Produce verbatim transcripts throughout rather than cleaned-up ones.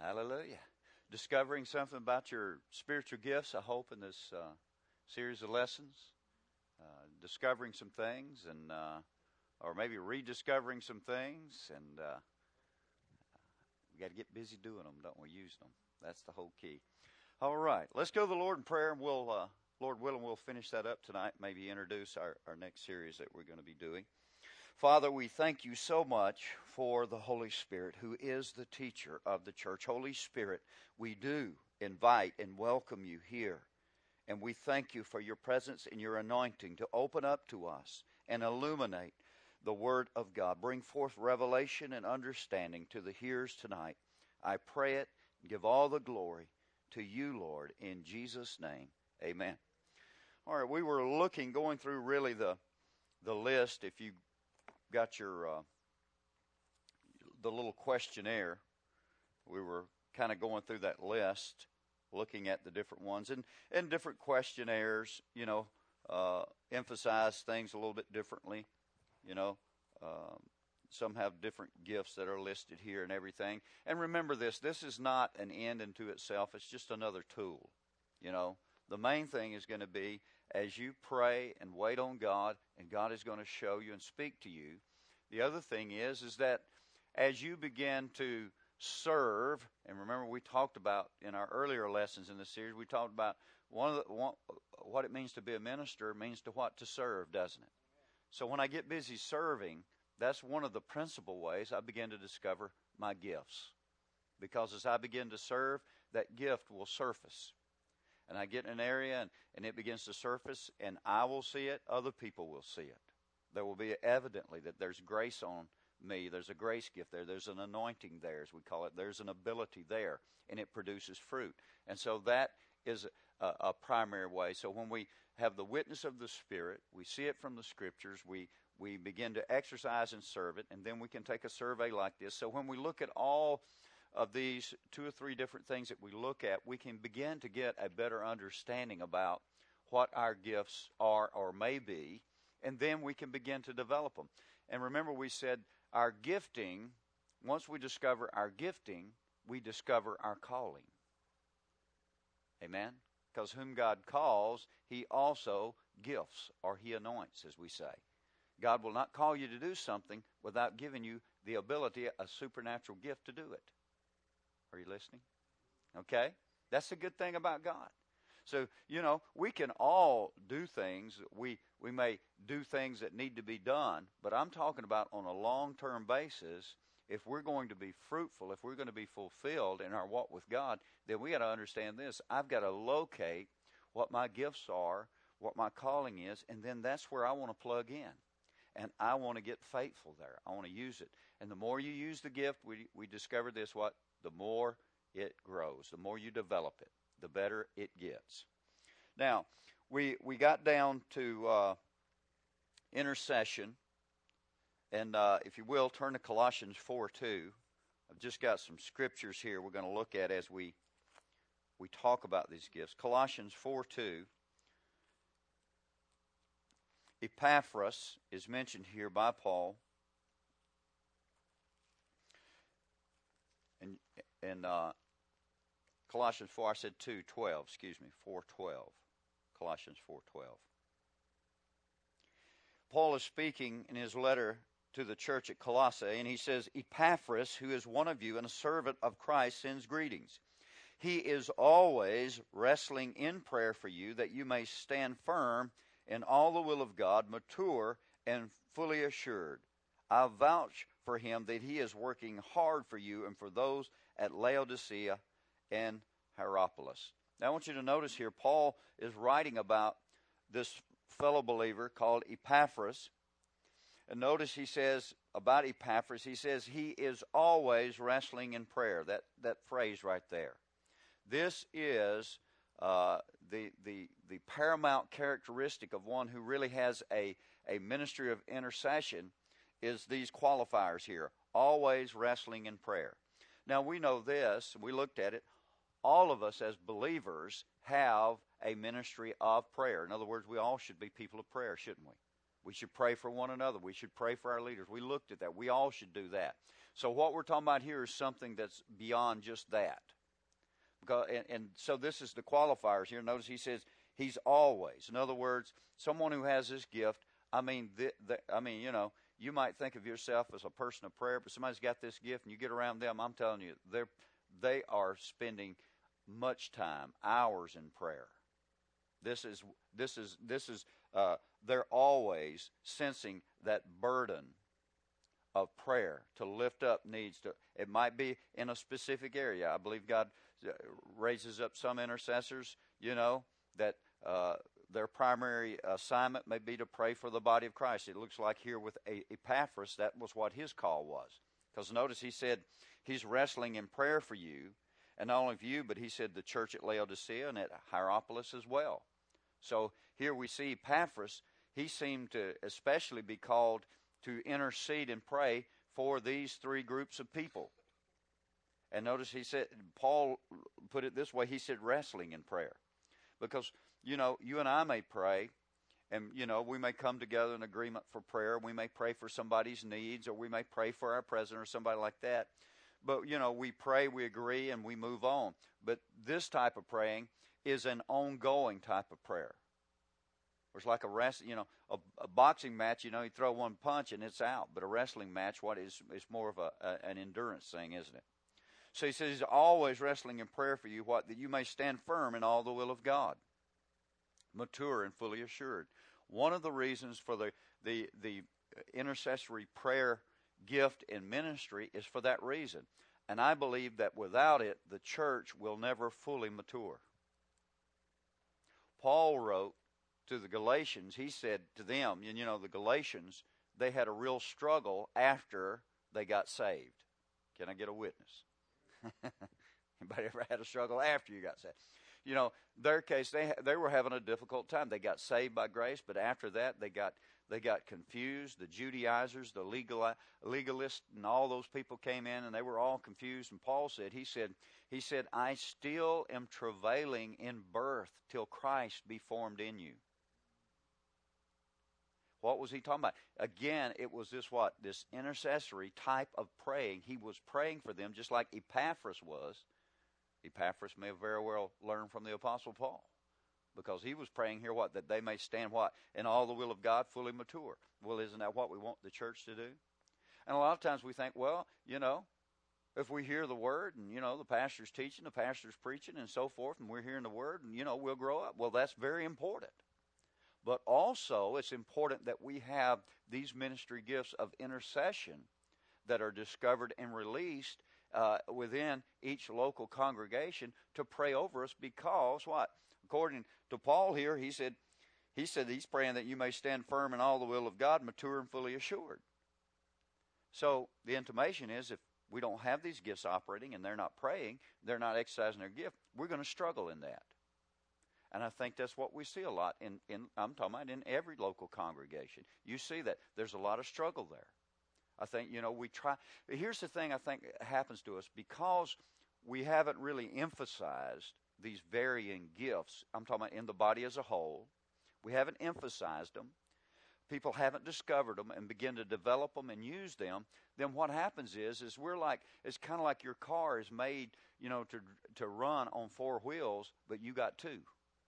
Hallelujah. Discovering something about your spiritual gifts, I hope, in this uh, series of lessons. Uh, discovering some things, and uh, or maybe rediscovering some things, and uh, we got to get busy doing them, don't we? Using them. That's the whole key. All right, let's go to the Lord in prayer, and we'll, uh, Lord willing, we'll finish that up tonight. Maybe introduce our, our next series that we're going to be doing. Father, we thank you so much for the Holy Spirit, who is the teacher of the church. Holy Spirit, we do invite and welcome you here. And we thank you for your presence and your anointing to open up to us and illuminate the Word of God. Bring forth revelation and understanding to the hearers tonight. I pray it and give all the glory to you, Lord, in Jesus' name. Amen. All right, we were looking, going through really the, the list. If you got your uh, the little questionnaire, we were kind of going through that list, looking at the different ones, and and different questionnaires, you know, uh, emphasize things a little bit differently. You know, um, some have different gifts that are listed here and everything. And remember this: this is not an end unto itself; it's just another tool. You know, the main thing is going to be as you pray and wait on God, and God is going to show you and speak to you. The other thing is, is that as you begin to serve, and remember we talked about in our earlier lessons in the series, we talked about one of the, one, what it means to be a minister means to what? To serve, doesn't it? So when I get busy serving, that's one of the principal ways I begin to discover my gifts. Because as I begin to serve, that gift will surface. And I get in an area and, and it begins to surface, and I will see it, other people will see it. There will be evidently that there's grace on me, there's a grace gift there, there's an anointing there, as we call it, there's an ability there, and it produces fruit. And so that is a, a primary way. So when we have the witness of the Spirit, we see it from the Scriptures, we, we begin to exercise and serve it, and then we can take a survey like this. So when we look at all of these two or three different things that we look at, we can begin to get a better understanding about what our gifts are or may be, and then we can begin to develop them. And remember, we said our gifting, once we discover our gifting, we discover our calling. Amen? Because whom God calls, he also gifts, or he anoints, as we say. God will not call you to do something without giving you the ability, a supernatural gift to do it. Are you listening? Okay? That's the good thing about God. So, you know, we can all do things. We we may do things that need to be done, but I'm talking about on a long-term basis. If we're going to be fruitful, if we're going to be fulfilled in our walk with God, then we got to understand this. I've got to locate what my gifts are, what my calling is, and then that's where I want to plug in. And I want to get faithful there. I want to use it. And the more you use the gift, we we discover this, what? The more it grows. The more you develop it, the better it gets. Now, we we got down to uh, intercession. And uh, if you will, turn to Colossians four two. I've just got some scriptures here we're going to look at as we, we talk about these gifts. Colossians four two. Epaphras is mentioned here by Paul. And and uh, Colossians four, I said two twelve, excuse me, four twelve. Colossians four twelve. Paul is speaking in his letter to the church at Colossae, and he says, Epaphras, who is one of you and a servant of Christ, sends greetings. He is always wrestling in prayer for you, that you may stand firm in all the will of God, mature and fully assured. I vouch for him that he is working hard for you and for those at Laodicea and Hierapolis. Now I want you to notice here, Paul is writing about this fellow believer called Epaphras. And notice he says about Epaphras, he says he is always wrestling in prayer. That, that phrase right there. This is uh, the, the, the paramount characteristic of one who really has a, a ministry of intercession is these qualifiers here. Always wrestling in prayer. Now we know this, we looked at it, all of us as believers have a ministry of prayer. In other words, we all should be people of prayer, shouldn't we? We should pray for one another. We should pray for our leaders. We looked at that. We all should do that. So what we're talking about here is something that's beyond just that. Because, and, and so this is the qualifiers here. Notice he says he's always. In other words, someone who has this gift, I mean, the, the, I mean, you know, you might think of yourself as a person of prayer, but somebody's got this gift and you get around them, I'm telling you, they're, they are spending much time, hours in prayer. This is, this is, this is, uh, they're always sensing that burden of prayer to lift up needs. To, it might be in a specific area. I believe God raises up some intercessors, you know, that uh, their primary assignment may be to pray for the body of Christ. It looks like here with Epaphras, that was what his call was. Because notice he said he's wrestling in prayer for you, and not only for you, but he said the church at Laodicea and at Hierapolis as well. So here we see Epaphras, he seemed to especially be called to intercede and pray for these three groups of people. And notice he said, Paul put it this way, he said wrestling in prayer. Because, you know, you and I may pray, and, you know, we may come together in agreement for prayer. We may pray for somebody's needs, or we may pray for our president or somebody like that. But, you know, we pray, we agree, and we move on. But this type of praying is an ongoing type of prayer. It's like a rest, you know, a, a boxing match. You know, you throw one punch and it's out. But a wrestling match, what is, is more of a, a an endurance thing, isn't it? So he says he's always wrestling in prayer for you, what that you may stand firm in all the will of God, mature and fully assured. One of the reasons for the the the intercessory prayer gift in ministry is for that reason, and I believe that without it, the church will never fully mature. Paul wrote to the Galatians, he said to them, and you know, the Galatians, they had a real struggle after they got saved. Can I get a witness? Anybody ever had a struggle after you got saved? You know, their case, they they were having a difficult time. They got saved by grace, but after that, they got they got confused. The Judaizers, the legal legalists, and all those people came in, and they were all confused. And Paul said, he said, he said, I still am travailing in birth till Christ be formed in you. What was he talking about? Again, it was this what? This intercessory type of praying. He was praying for them just like Epaphras was. Epaphras may have very well learned from the Apostle Paul, because he was praying here what? That they may stand what? In all the will of God, fully mature. Well, isn't that what we want the church to do? And a lot of times we think, well, you know, if we hear the word and, you know, the pastor's teaching, the pastor's preaching and so forth, and we're hearing the word and, you know, we'll grow up. Well, that's very important. But also, it's important that we have these ministry gifts of intercession that are discovered and released uh, within each local congregation to pray over us, because what? According to Paul here, he said, he said he's praying that you may stand firm in all the will of God, mature and fully assured. So the intimation is, if we don't have these gifts operating and they're not praying, they're not exercising their gift, we're going to struggle in that. And I think that's what we see a lot in, in, I'm talking about in every local congregation. You see that. There's a lot of struggle there. I think, you know, we try. Here's the thing I think happens to us, because we haven't really emphasized these varying gifts. I'm talking about in the body as a whole. We haven't emphasized them. People haven't discovered them and begin to develop them and use them. Then what happens is, is we're like, it's kind of like your car is made, you know, to to run on four wheels, but you got two.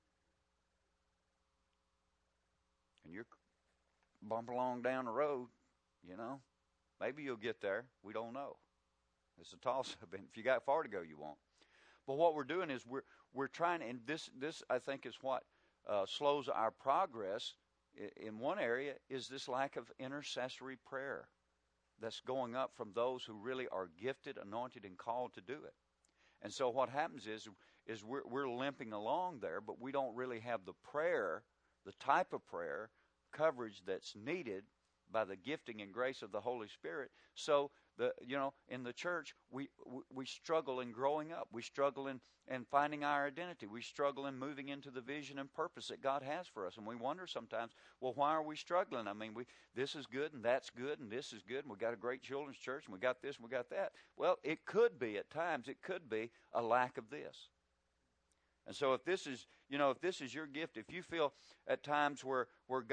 And you're bumping along down the road, you know. Maybe you'll get there. We don't know. It's a toss-up. And if you got far to go, you won't. But what we're doing is we're we're trying, and this, this I think is what uh, slows our progress in, in one area, is this lack of intercessory prayer that's going up from those who really are gifted, anointed, and called to do it. And so what happens is, is we're, we're limping along there, but we don't really have the prayer, the type of prayer coverage that's needed by the gifting and grace of the Holy Spirit. So the you know in the church we we, we struggle in growing up. We struggle in, in finding our identity. We struggle in moving into the vision and purpose that God has for us. And we wonder sometimes, well, why are we struggling? I mean, we this is good and that's good and this is good and we got a great children's church and we got this and we got that. Well, it could be at times. It could be a lack of this. And so if this is, you know, if this is your gift, if you feel at times where, where God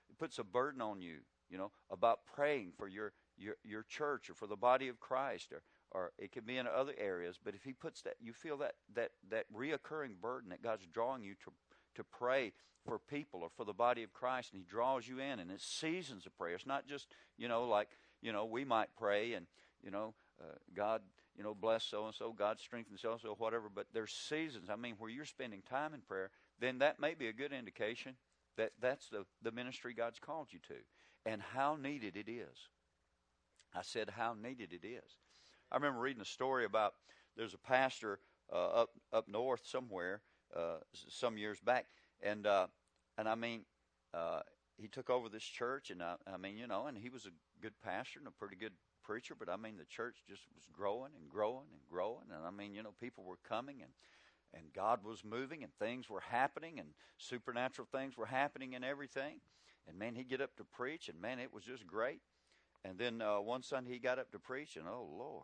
puts a burden on you, you know, about praying for your, your, your church or for the body of Christ, or, or it could be in other areas. But if he puts that, you feel that, that, that reoccurring burden that God's drawing you to, to pray for people or for the body of Christ, and he draws you in, and it's seasons of prayer. It's not just, you know, like, you know, we might pray and, you know, uh, God, you know, bless so-and-so, God strengthen so-and-so, whatever, but there's seasons, I mean, where you're spending time in prayer, then that may be a good indication that that's the, the ministry God's called you to, and how needed it is. I said how needed it is. I remember reading a story about, there's a pastor uh, up up north somewhere uh, some years back, and uh, and I mean, uh, he took over this church, and I, I mean, you know, and he was a good pastor and a pretty good preacher, but I mean, the church just was growing and growing and growing, and I mean, you know, people were coming, and and God was moving, and things were happening, and supernatural things were happening and everything. And man, he'd get up to preach, and man, it was just great. And then uh, one Sunday he got up to preach, and oh Lord,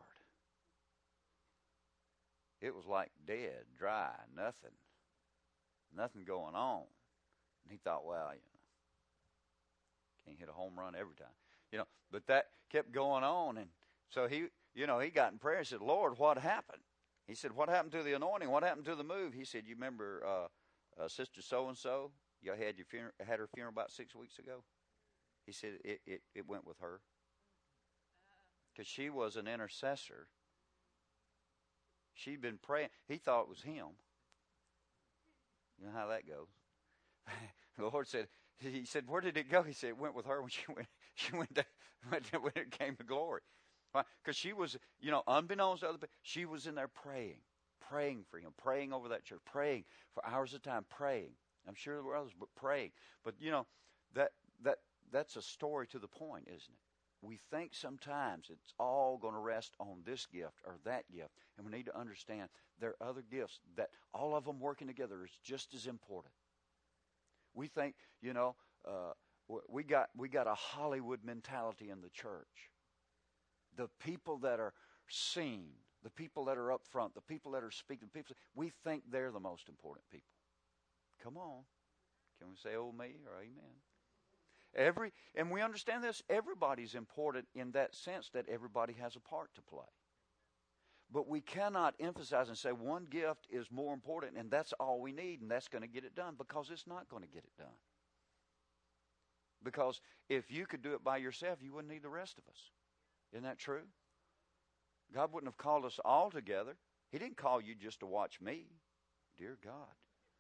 it was like dead, dry, nothing, nothing going on. And he thought, well, you know, can't hit a home run every time, you know. But that kept going on, and so he, you know, he got in prayer and said, Lord, what happened? He said, what happened to the anointing? What happened to the move? He said, you remember uh, uh, Sister So-and-so? You had your funeral, had her funeral about six weeks ago? He said, it, it, it went with her. Because she was an intercessor. She'd been praying. He thought it was him. You know how that goes. The Lord said, he said, where did it go? He said, it went with her when she went, she went to, when it came to glory. Because she was, you know, unbeknownst to other people, she was in there praying, praying for him, praying over that church, praying for hours at a time, praying. I'm sure there were others, but praying. But, you know, that that that's a story to the point, isn't it? We think sometimes it's all going to rest on this gift or that gift. And we need to understand there are other gifts that all of them working together is just as important. We think, you know, uh, we got we got a Hollywood mentality in the church. The people that are seen, the people that are up front, the people that are speaking, people, we think they're the most important people. Come on. Can we say, oh, me, or amen? Every, and we understand this, everybody's important in that sense that everybody has a part to play. But we cannot emphasize and say one gift is more important and that's all we need and that's going to get it done, because it's not going to get it done. Because if you could do it by yourself, you wouldn't need the rest of us. Isn't that true? God wouldn't have called us all together. He didn't call you just to watch me. Dear God.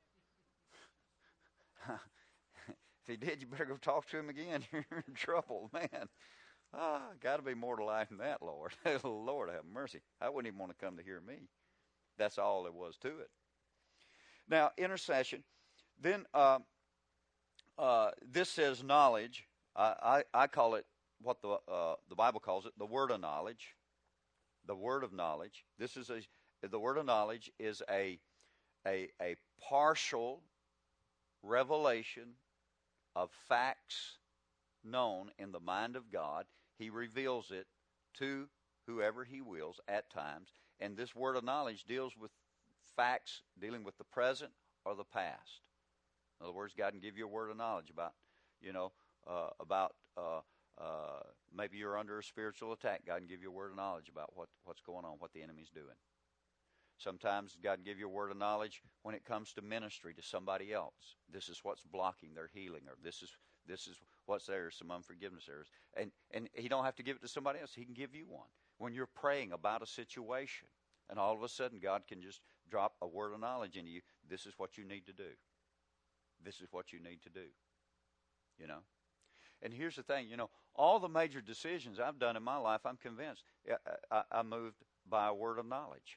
If he did, you better go talk to him again. You're in trouble, man. Ah, got to be more to life than that, Lord. Lord, have mercy. I wouldn't even want to come to hear me. That's all there was to it. Now, intercession. Then uh, uh, this says knowledge. I, I, I call it what the uh, the Bible calls it, the word of knowledge. The word of knowledge. This is a the word of knowledge is a a a partial revelation of facts known in the mind of God. He reveals it to whoever he wills at times. And this word of knowledge deals with facts dealing with the present or the past. In other words, God can give you a word of knowledge about, you know, uh, about uh, uh, maybe you're under a spiritual attack. God can give you a word of knowledge about what, what's going on, what the enemy's doing. Sometimes God can give you a word of knowledge when it comes to ministry to somebody else. This is what's blocking their healing, or this is this is what's there, some unforgiveness there. And and he don't have to give it to somebody else. He can give you one. When you're praying about a situation, and all of a sudden God can just drop a word of knowledge into you. This is what you need to do. This is what you need to do. You know? And here's the thing, you know, all the major decisions I've done in my life, I'm convinced, I, I, I moved by a word of knowledge.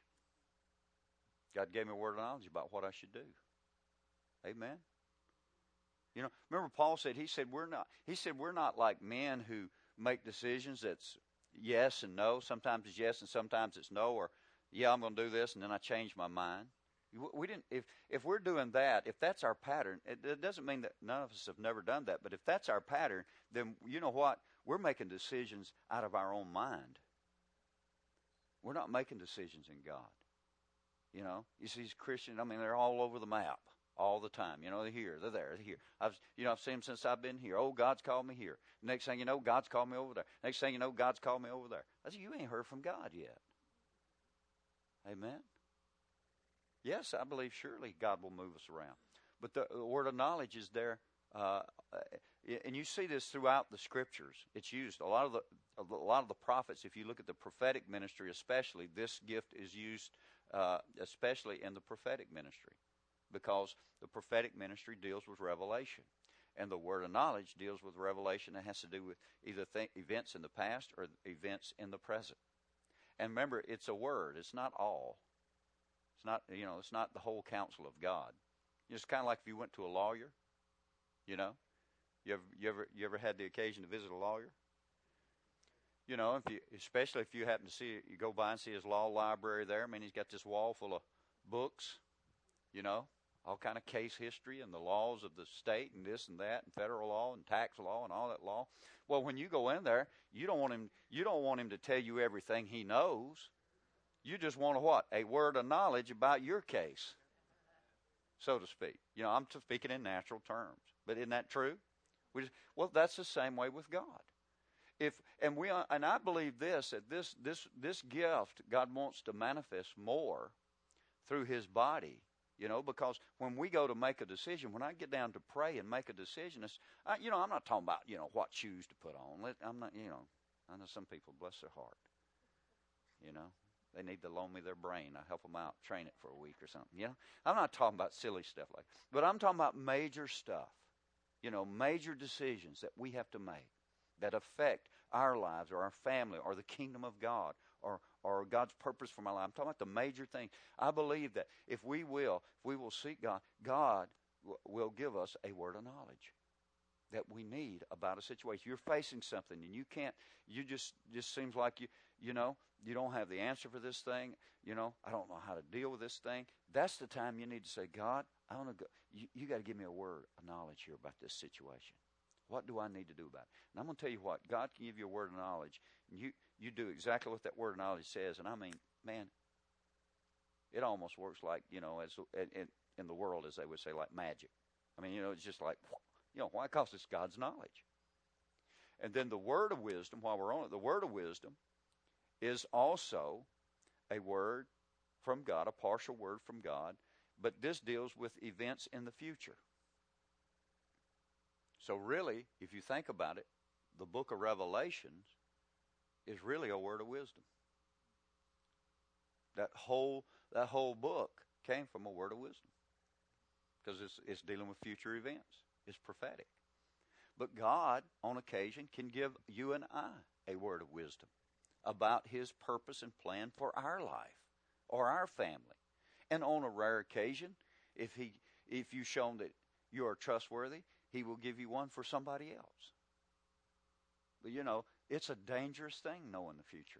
God gave me a word of knowledge about what I should do. Amen. You know, remember Paul said, he said, we're not, he said, we're not like men who make decisions that's yes and no. Sometimes it's yes and sometimes it's no, or yeah, I'm going to do this and then I change my mind. We didn't, if, if we're doing that, if that's our pattern, it, it doesn't mean that none of us have never done that, but if that's our pattern, then you know what? We're making decisions out of our own mind. We're not making decisions in God. You know, you see these Christians, I mean, they're all over the map. all the time. You know, they're here, they're there, they're here. I've, you know, I've seen them since I've been here. Oh, God's called me here. Next thing you know, God's called me over there. Next thing you know, God's called me over there. I said, you ain't heard from God yet. Amen? Yes, I believe surely God will move us around. But the, the word of knowledge is there, uh, and you see this throughout the Scriptures. It's used. A lot of the a lot of the prophets, if you look at the prophetic ministry especially, this gift is used uh, especially in the prophetic ministry, because the prophetic ministry deals with revelation, and the word of knowledge deals with revelation that has to do with either th- events in the past or events in the present. And remember, it's a word. It's not all. It's not, you know, it's not the whole counsel of God. It's kind of like if you went to a lawyer, you know. You ever, you ever, you ever had the occasion to visit a lawyer? You know, if you, especially if you happen to see, you go by and see his law library there. I mean, he's got this wall full of books, you know, all kind of case history and the laws of the state and this and that and federal law and tax law and all that law. Well, when you go in there, you don't want him, you don't want him to tell you everything he knows. You just want a what? A word of knowledge about your case, so to speak. You know, I'm speaking in natural terms, but isn't that true? We just, well, that's the same way with God. If and we and I believe this that this this this gift God wants to manifest more through His body, you know, because when we go to make a decision, when I get down to pray and make a decision, it's, I, you know, I'm not talking about, you know, what shoes to put on. I'm not, you know, I know some people, bless their heart, you know, they need to loan me their brain. I help them out, train it for a week or something. You know, I'm not talking about silly stuff like that, but I'm talking about major stuff, you know, major decisions that we have to make that affect our lives or our family or the kingdom of God or or God's purpose for my life. I'm talking about the major things. I believe that if we will, if we will seek God, God w- will give us a word of knowledge that we need about a situation. You're facing something and you can't, you just, just seems like you, you know, you don't have the answer for this thing. You know, I don't know how to deal with this thing. That's the time you need to say, God, I want to go. You, you got to give me a word of knowledge here about this situation. What do I need to do about it? And I'm going to tell you what, God can give you a word of knowledge. And you, you do exactly what that word of knowledge says. And I mean, man, it almost works like, you know, as in, in the world, as they would say, like magic. I mean, you know, it's just like, you know, why? Because it's God's knowledge. And then the word of wisdom, while we're on it, the word of wisdom is also a word from God, a partial word from God. But this deals with events in the future. So really, if you think about it, the book of Revelations is really a word of wisdom. That whole that whole book came from a word of wisdom because it's, it's dealing with future events. It's prophetic. But God, on occasion, can give you and I a word of wisdom about His purpose and plan for our life or our family. And on a rare occasion, if he if you've shown that you are trustworthy, He will give you one for somebody else. But, you know, it's a dangerous thing knowing the future.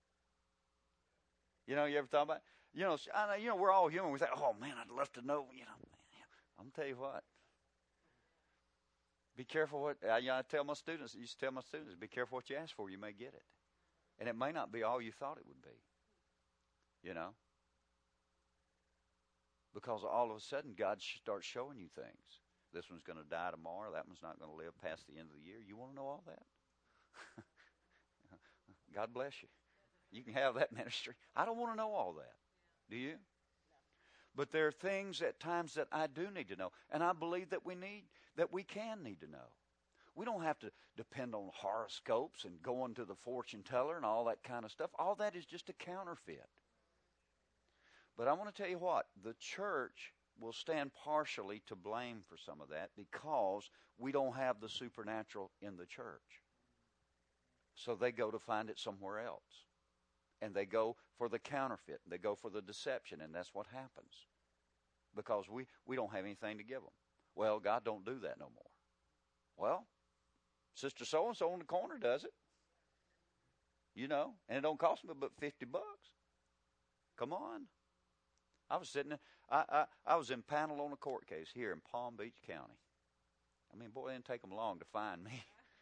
You know, you ever thought about it? You know, I know, you know, we're all human. We think, oh, man, I'd love to know. You know, man, I'm going to tell you what. Be careful what, I, you know, I tell my students, I used to tell my students, be careful what you ask for. You may get it. And it may not be all you thought it would be. You know. Because all of a sudden, God starts showing you things. This one's going to die tomorrow. That one's not going to live past the end of the year. You want to know all that? God bless you. You can have that ministry. I don't want to know all that. Do you? But there are things at times that I do need to know. And I believe that we need, that we can need to know. We don't have to depend on horoscopes and going to the fortune teller and all that kind of stuff. All that is just a counterfeit. But I want to tell you what, the church will stand partially to blame for some of that because we don't have the supernatural in the church. So they go to find it somewhere else. And they go for the counterfeit. They go for the deception, and that's what happens. Because we, we don't have anything to give them. Well, God don't do that no more. Well, Sister so-and-so on the corner does it. You know, and it don't cost me but fifty bucks. Come on. I was sitting, I, I, I was impaneled on a court case here in Palm Beach County. I mean, boy, it didn't take them long to find me.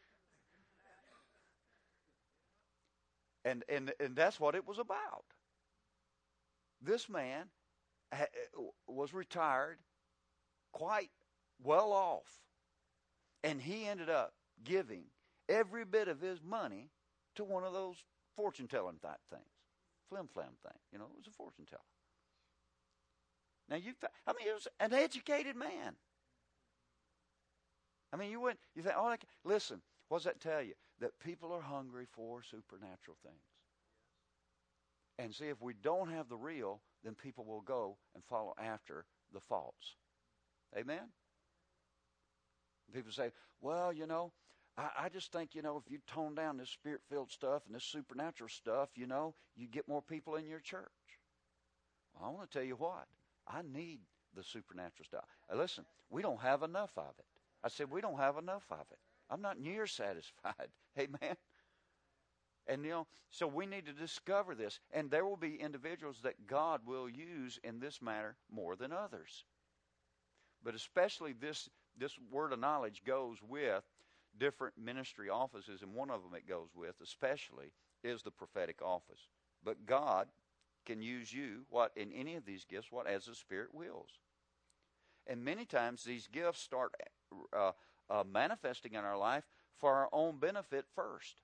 and, and, and that's what it was about. This man ha, was retired, quite well off. And he ended up giving every bit of his money to one of those fortune-telling type things. Flim-flam thing. You know, it was a fortune teller. Now, you, I mean, it was an educated man. I mean, you wouldn't, you think, oh, I can, listen, what does that tell you? That people are hungry for supernatural things. And see, if we don't have the real, then people will go and follow after the false. Amen? People say, well, you know, I, I just think, you know, if you tone down this spirit-filled stuff and this supernatural stuff, you know, you get more people in your church. Well, I want to tell you what. I need the supernatural stuff. Now, listen, we don't have enough of it. I said, we don't have enough of it. I'm not near satisfied. Amen? And, you know, so we need to discover this. And there will be individuals that God will use in this matter more than others. But especially this, this word of knowledge goes with different ministry offices. And one of them it goes with, especially, is the prophetic office. But God can use you, what, in any of these gifts, what, as the Spirit wills. And many times these gifts start uh, uh, manifesting in our life for our own benefit first.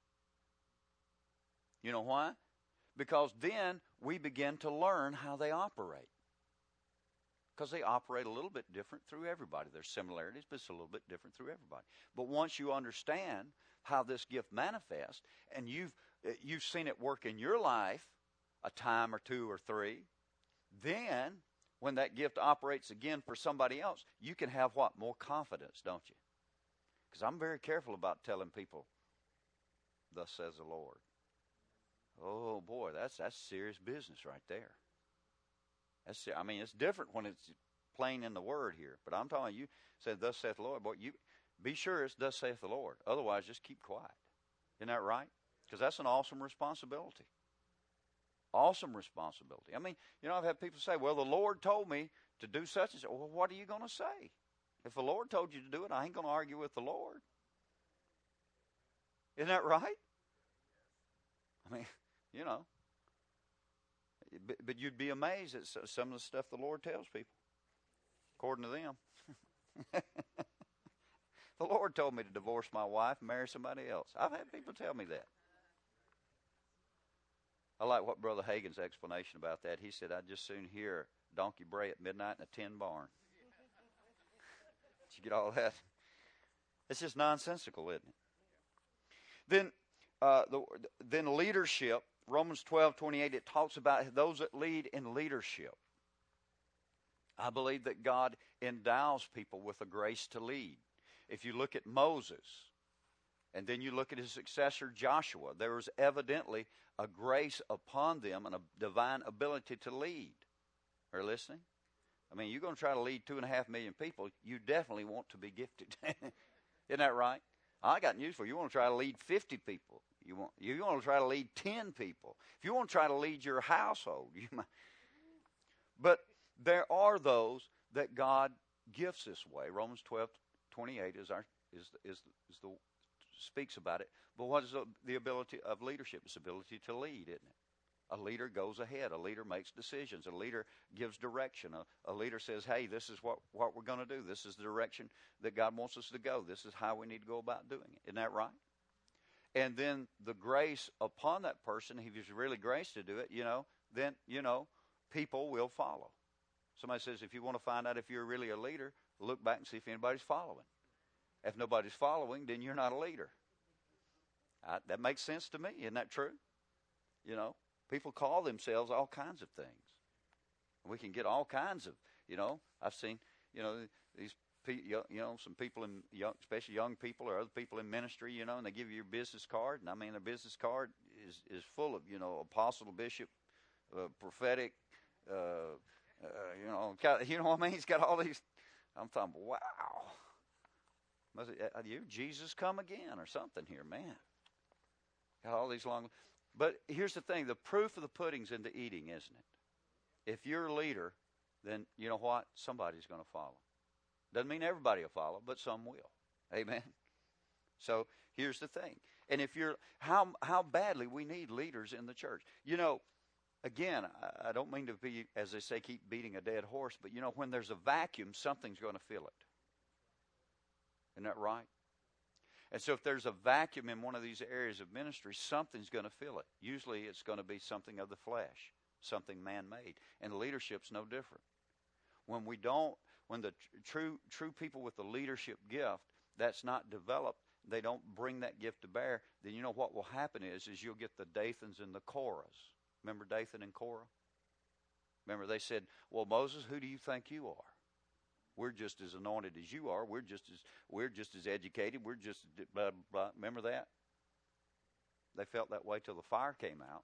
You know why? Because then we begin to learn how they operate. Because they operate a little bit different through everybody. There's similarities, but it's a little bit different through everybody. But once you understand how this gift manifests, and you've you've seen it work in your life a time or two or three, then when that gift operates again for somebody else, you can have what? More confidence, don't you? Because I'm very careful about telling people, thus says the Lord. Oh, boy, that's that's serious business right there. That's, I mean, it's different when it's plain in the Word here. But I'm telling you, said, thus saith the Lord. Boy, you be sure it's thus saith the Lord. Otherwise, just keep quiet. Isn't that right? Because that's an awesome responsibility. Awesome responsibility. I mean, you know, I've had people say, well, the Lord told me to do such and such. Well, what are you going to say? If the Lord told you to do it, I ain't going to argue with the Lord. Isn't that right? I mean, you know. But, but you'd be amazed at some of the stuff the Lord tells people, according to them. The Lord told me to divorce my wife and marry somebody else. I've had people tell me that. I like what Brother Hagin's explanation about that. He said, I'd just soon hear donkey bray at midnight in a tin barn. Did you get all that? It's just nonsensical, isn't it? Then, uh, the, then leadership, Romans twelve twenty-eight, it talks about those that lead in leadership. I believe that God endows people with a grace to lead. If you look at Moses, and then you look at his successor, Joshua, there was evidently a grace upon them and a divine ability to lead. Are you listening? I mean, you're going to try to lead two and a half million people, you definitely want to be gifted. Isn't that right? I got news for you. You want to try to lead fifty people. You want, you want to try to lead ten people. If you want to try to lead your household, you might. But there are those that God gifts this way. Romans twelve twenty-eight is our is is is the speaks about it. But what is the, the ability of leadership? It's the ability to lead, isn't it? A leader goes ahead. A leader makes decisions. A leader gives direction. A, a leader says, hey, this is what, what we're going to do. This is the direction that God wants us to go. This is how we need to go about doing it. Isn't that right? And then the grace upon that person, if he's really graced to do it, you know, then, you know, people will follow. Somebody says, if you want to find out if you're really a leader, look back and see if anybody's following. If nobody's following, then you're not a leader. I, that makes sense to me. Isn't that true? You know, people call themselves all kinds of things. We can get all kinds of, you know, I've seen, you know, these, you know, some people in, young, especially young people or other people in ministry, you know, and they give you your business card. And I mean, their business card is, is full of, you know, apostle, bishop, uh, prophetic, uh, uh, you know, you know what I mean? He's got all these, I'm thinking, wow. Must have, you Jesus come again or something here, man. Got all these long, but here's the thing: the proof of the pudding's in the eating, isn't it? If you're a leader, then you know what? Somebody's going to follow. Doesn't mean everybody will follow, but some will. Amen. So here's the thing: and if you're how how badly we need leaders in the church. You know, again, I, I don't mean to be, as they say, keep beating a dead horse, but you know, when there's a vacuum, something's going to fill it. Isn't that right? And so if there's a vacuum in one of these areas of ministry, something's going to fill it. Usually it's going to be something of the flesh, something man-made. And leadership's no different. When we don't, when the tr- true true people with the leadership gift, that's not developed, they don't bring that gift to bear, then you know what will happen is, is you'll get the Dathans and the Korahs. Remember Dathan and Korah? Remember they said, well, Moses, who do you think you are? We're just as anointed as you are. We're just as we're just as educated. We're just blah, blah, blah. Remember that? They felt that way till the fire came out.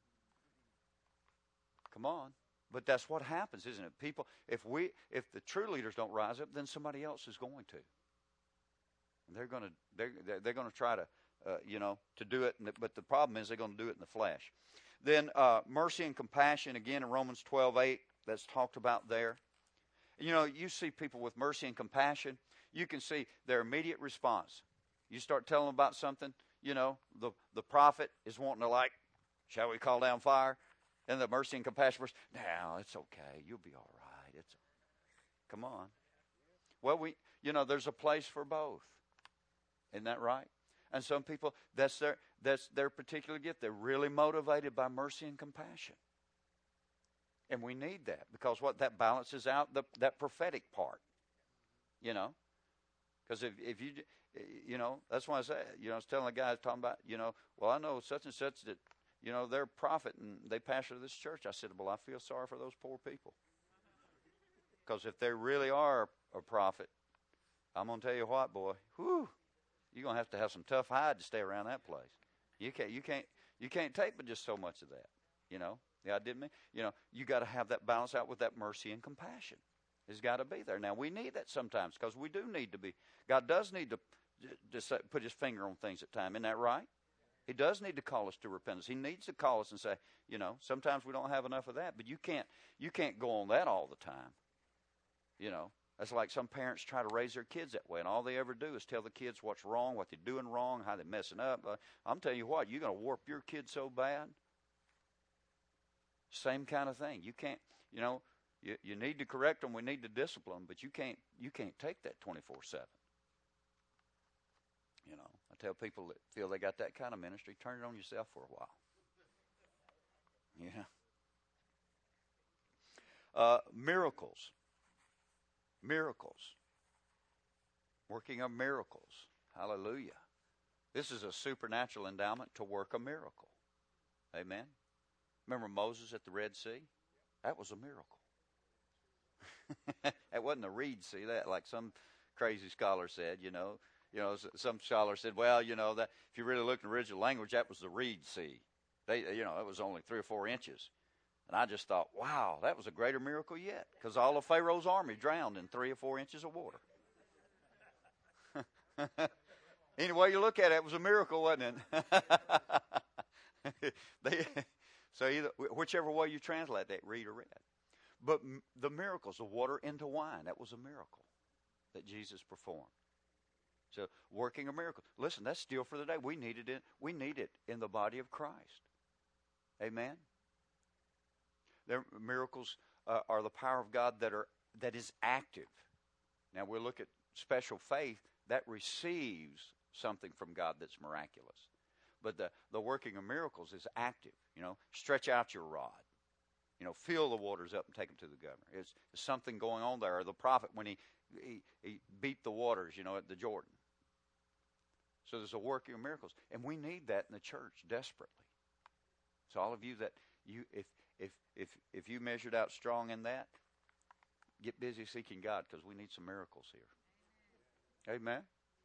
Come on. But that's what happens, isn't it? People, if we, if the true leaders don't rise up, then somebody else is going to. And they're going to, they're, they're going to try to, uh, you know, to do it. But the problem is they're going to do it in the flesh. Then uh, mercy and compassion, again in Romans twelve eight, that's talked about there. You know, you see people with mercy and compassion, you can see their immediate response. You start telling them about something, you know, the, the prophet is wanting to, like, shall we call down fire? And the mercy and compassion verse, no, it's okay. You'll be all right. It's, come on. Well, we, you know, there's a place for both. Isn't that right? And some people, that's their, that's their particular gift. They're really motivated by mercy and compassion. And we need that because what that balances out the, that prophetic part, you know, because if if you you know that's why I say, you know, I was telling a guy I was talking about, you know, well, I know such and such that, you know, they're a prophet and they pastor this church. I said, well, I feel sorry for those poor people because if they really are a prophet, I'm gonna tell you what, boy, whew, you're gonna have to have some tough hide to stay around that place. You can't you can't you can't take but just so much of that, you know. Yeah, I didn't mean, you know, you got to have that balance out with that mercy and compassion. It's got to be there. Now, we need that sometimes because we do need to be, God does need to just put his finger on things at times. Isn't that right? He does need to call us to repentance. He needs to call us and say, you know, sometimes we don't have enough of that, but you can't, you can't go on that all the time. You know, that's like some parents try to raise their kids that way, and all they ever do is tell the kids what's wrong, what they're doing wrong, how they're messing up. Uh, I'm telling you what, you're going to warp your kids so bad. Same kind of thing. You can't, you know, you, you need to correct them. We need to discipline, but you can't, you can't take that twenty-four seven. You know, I tell people that feel they got that kind of ministry, turn it on yourself for a while. Yeah. Uh, miracles. Miracles. Working of miracles. Hallelujah. This is a supernatural endowment to work a miracle. Amen. Remember Moses at the Red Sea? That was a miracle. That wasn't a Reed Sea, that like some crazy scholar said, you know. You know, some scholar said, well, you know, that if you really look at the original language, that was the Reed Sea. They, you know, it was only three or four inches. And I just thought, wow, that was a greater miracle yet, because all of Pharaoh's army drowned in three or four inches of water. Any way you look at it, it was a miracle, wasn't it? they, so either, whichever way you translate that, read or read. But m- the miracles, the water into wine, that was a miracle that Jesus performed. So working a miracle. Listen, that's still for the day. We need it in, we need it in the body of Christ. Amen. Their miracles uh, are the power of God that are that is active. Now we'll look at special faith that receives something from God that's miraculous. But the, the working of miracles is active. You know, stretch out your rod. You know, fill the waters up and take them to the governor. It's, it's something going on there. Or the prophet when he, he he beat the waters, you know, at the Jordan. So there's a working of miracles, and we need that in the church desperately. So all of you that you, if if if if you measured out strong in that, get busy seeking God because we need some miracles here. Amen.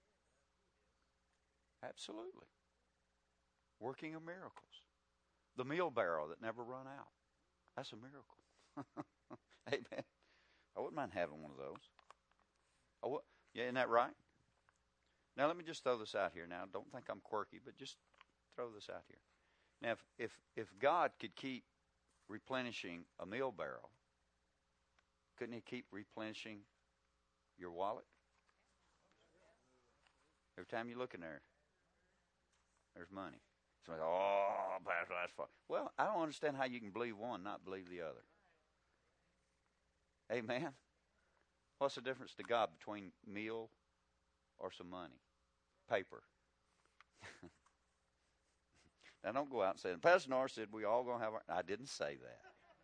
Absolutely. Working of miracles. The meal barrel that never run out. That's a miracle. Amen. I wouldn't mind having one of those. I would, yeah, isn't that right? Now let me just throw this out here. Now don't think I'm quirky, but just throw this out here. Now if if, if God could keep replenishing a meal barrel, couldn't he keep replenishing your wallet? Every time you look in there, there's money. Somebody, oh, Pastor, that's far. Well, I don't understand how you can believe one, not believe the other. Amen. What's the difference to God between meal or some money? Paper. Now, don't go out and say, Pastor Norris said we all going to have our... I didn't say that.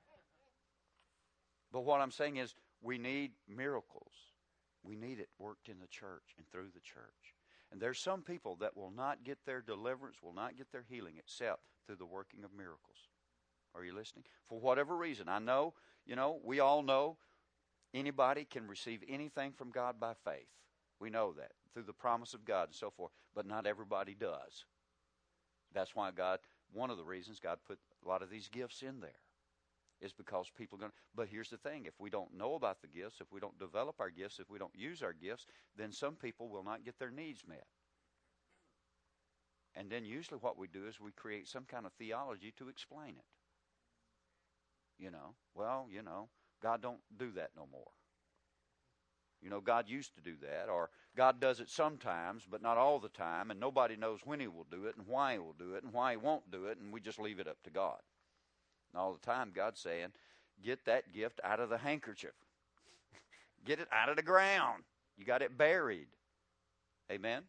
But what I'm saying is we need miracles. We need it worked in the church and through the church. And there's some people that will not get their deliverance, will not get their healing except through the working of miracles. Are you listening? For whatever reason. I know, you know, we all know anybody can receive anything from God by faith. We know that through the promise of God and so forth. But not everybody does. That's why God, one of the reasons God put a lot of these gifts in there is because people are going to, but here's the thing, if we don't know about the gifts, if we don't develop our gifts, if we don't use our gifts, then some people will not get their needs met. And then usually what we do is we create some kind of theology to explain it. You know, well, you know, God don't do that no more. You know, God used to do that, or God does it sometimes, but not all the time, and nobody knows when he will do it and why he will do it and why he won't do it, and we just leave it up to God. And all the time, God's saying, get that gift out of the handkerchief. Get it out of the ground. You got it buried. Amen?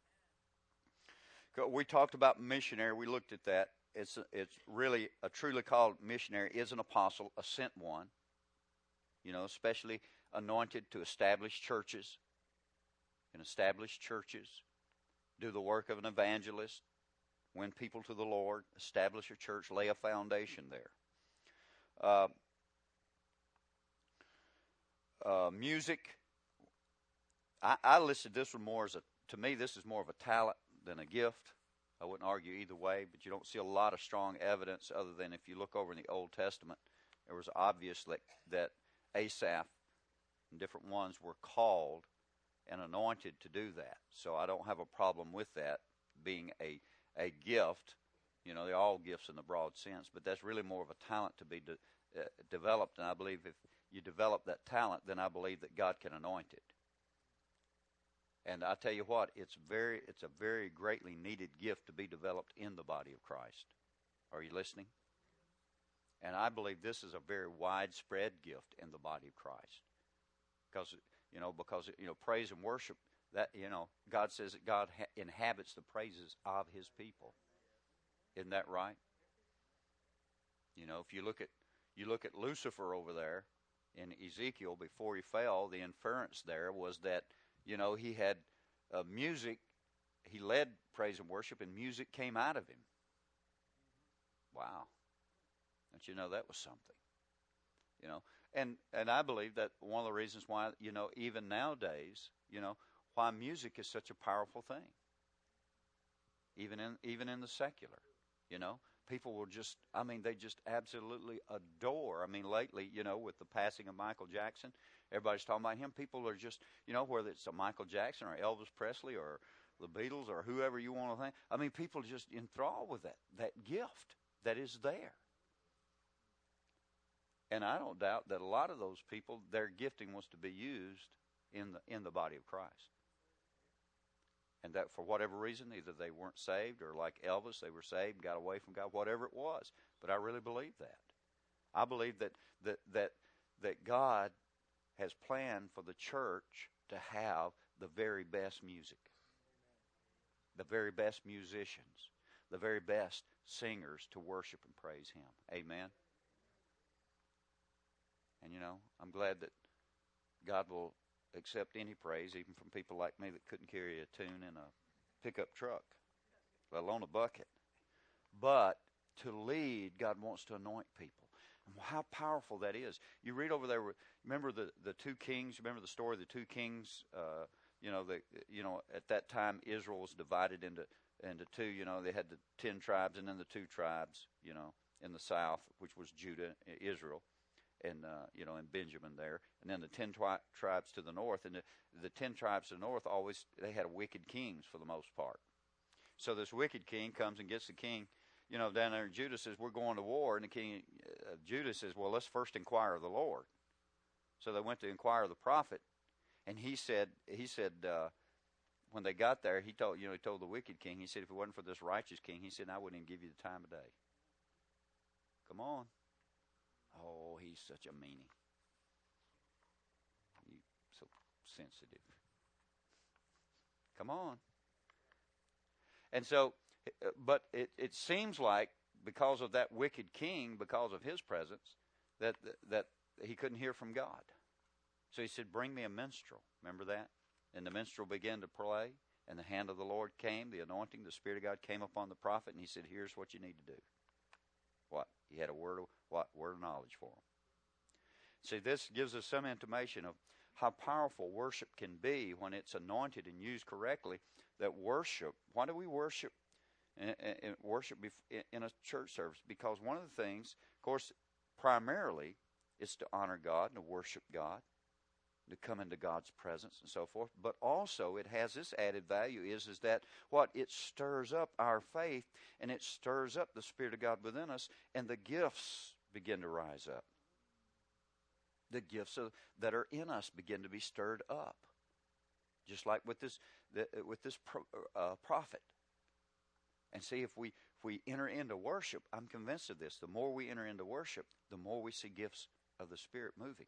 We talked about missionary. We looked at that. It's, a, it's really a truly called missionary is an apostle, a sent one, you know, especially anointed to establish churches and establish churches, do the work of an evangelist, win people to the Lord, establish a church, lay a foundation there. Uh, uh, music, I, I listed this one more as a, to me, this is more of a talent than a gift. I wouldn't argue either way, but you don't see a lot of strong evidence other than if you look over in the Old Testament, there was obvious that, that Asaph and different ones were called and anointed to do that. So I don't have a problem with that being a a gift. You know, they're all gifts in the broad sense, but that's really more of a talent to be de- uh, developed. And I believe if you develop that talent, then I believe that God can anoint it. And I tell you what, it's very, it's a very greatly needed gift to be developed in the body of Christ. Are you listening? And I believe this is a very widespread gift in the body of Christ. Because, you know, because, you know, praise and worship, that, you know, God says that God ha- inhabits the praises of his people. Isn't that right? You know, if you look at, you look at Lucifer over there in Ezekiel before he fell, the inference there was that, you know, he had uh, music, he led praise and worship, and music came out of him. Wow. Don't you know that was something? You know, and, and I believe that one of the reasons why, you know, even nowadays, you know, why music is such a powerful thing. Even in, even in the secular, you know, people will just, I mean, they just absolutely adore. I mean, lately, you know, with the passing of Michael Jackson, everybody's talking about him. People are just, you know, whether it's a Michael Jackson or Elvis Presley or the Beatles or whoever you want to think. I mean, people just enthralled with that, that gift that is there. And I don't doubt that a lot of those people, their gifting was to be used in the in the body of Christ. And that for whatever reason, either they weren't saved or like Elvis, they were saved, got away from God, whatever it was. But I really believe that. I believe that that that that God has planned for the church to have the very best music, the very best musicians, the very best singers to worship and praise him. Amen. And, you know, I'm glad that God will accept any praise, even from people like me that couldn't carry a tune in a pickup truck, let alone a bucket. But to lead, God wants to anoint people. And how powerful that is. You read over there, remember the, the two kings, remember the story of the two kings? Uh, you know, the, you know, at that time, Israel was divided into, into two. You know, they had the ten tribes and then the two tribes, you know, in the south, which was Judah, Israel. And, uh, you know, and Benjamin there. And then the ten twi- tribes to the north. And the, the ten tribes to the north always, they had wicked kings for the most part. So this wicked king comes and gets the king, you know, down there. And Judah says, we're going to war. And the king of uh, Judah says, well, let's first inquire of the Lord. So they went to inquire of the prophet. And he said, he said, uh, when they got there, he told, you know, he told the wicked king, he said, if it wasn't for this righteous king, he said, I wouldn't even give you the time of day. Come on. Oh, he's such a meanie. You so sensitive. Come on. And so, but it, it seems like because of that wicked king, because of his presence, that that he couldn't hear from God. So he said, bring me a minstrel. Remember that? And the minstrel began to play, and the hand of the Lord came, the anointing, the Spirit of God came upon the prophet, and he said, here's what you need to do. What? He had a word of, what? Word of knowledge for him. See, this gives us some intimation of how powerful worship can be when it's anointed and used correctly. That worship, why do we worship in, in, worship in a church service? Because one of the things, of course, primarily is to honor God and to worship God, to come into God's presence and so forth. But also it has this added value is, is that what? It stirs up our faith, and it stirs up the Spirit of God within us, and the gifts begin to rise up. The gifts of, that are in us begin to be stirred up. Just like with this the, with this pro, uh, prophet. And see, if we if we enter into worship, I'm convinced of this. The more we enter into worship, the more we see gifts of the Spirit moving.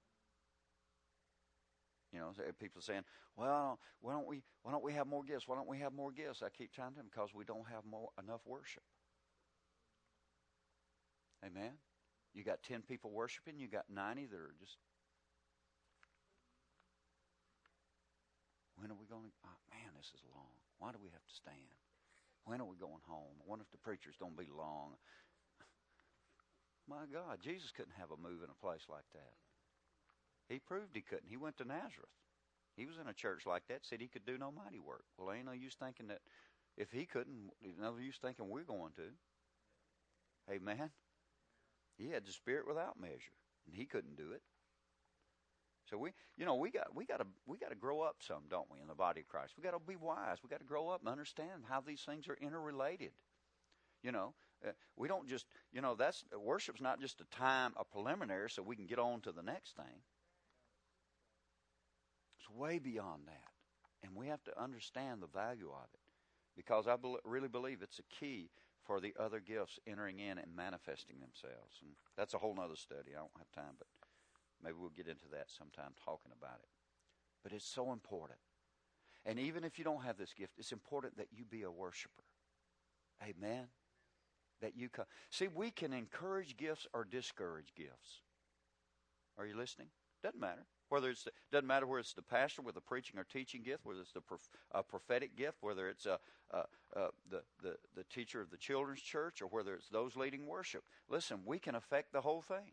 You know, people saying, "Well, why don't we why don't we have more gifts? Why don't we have more gifts?" I keep telling them because we don't have more enough worship. Amen. You got ten people worshiping. You got ninety that are just. When are we going to, oh, man, this is long. Why do we have to stand? When are we going home? I wonder if the preachers don't be long. My God, Jesus couldn't have a move in a place like that. He proved he couldn't. He went to Nazareth. He was in a church like that, said he could do no mighty work. Well, ain't no use thinking that if he couldn't, no use thinking we're going to. Amen. He had the Spirit without measure, and he couldn't do it. So we, you know, we got we got to we got to grow up some, don't we, in the body of Christ? We got to be wise. We got to grow up and understand how these things are interrelated. You know, uh, we don't just, you know, that's worship's not just a time, a preliminary, so we can get on to the next thing. It's way beyond that, and we have to understand the value of it, because I be- really believe it's a key for the other gifts entering in and manifesting themselves. And that's a whole nother study. I don't have time, but maybe we'll get into that sometime talking about it. But it's so important. And even if you don't have this gift, it's important that you be a worshiper. Amen? That you come. See, we can encourage gifts or discourage gifts. Are you listening? Doesn't matter. Whether it's the, doesn't matter whether it's the pastor with a preaching or teaching gift, whether it's the prof, a prophetic gift, whether it's a, a, a, the, the, the teacher of the children's church, or whether it's those leading worship. Listen, we can affect the whole thing.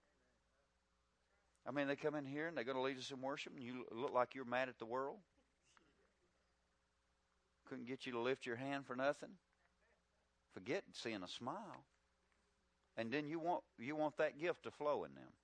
I mean, they come in here and they're going to lead us in worship, and you look like you're mad at the world. Couldn't get you to lift your hand for nothing. Forget seeing a smile. And then you want you want that gift to flow in them.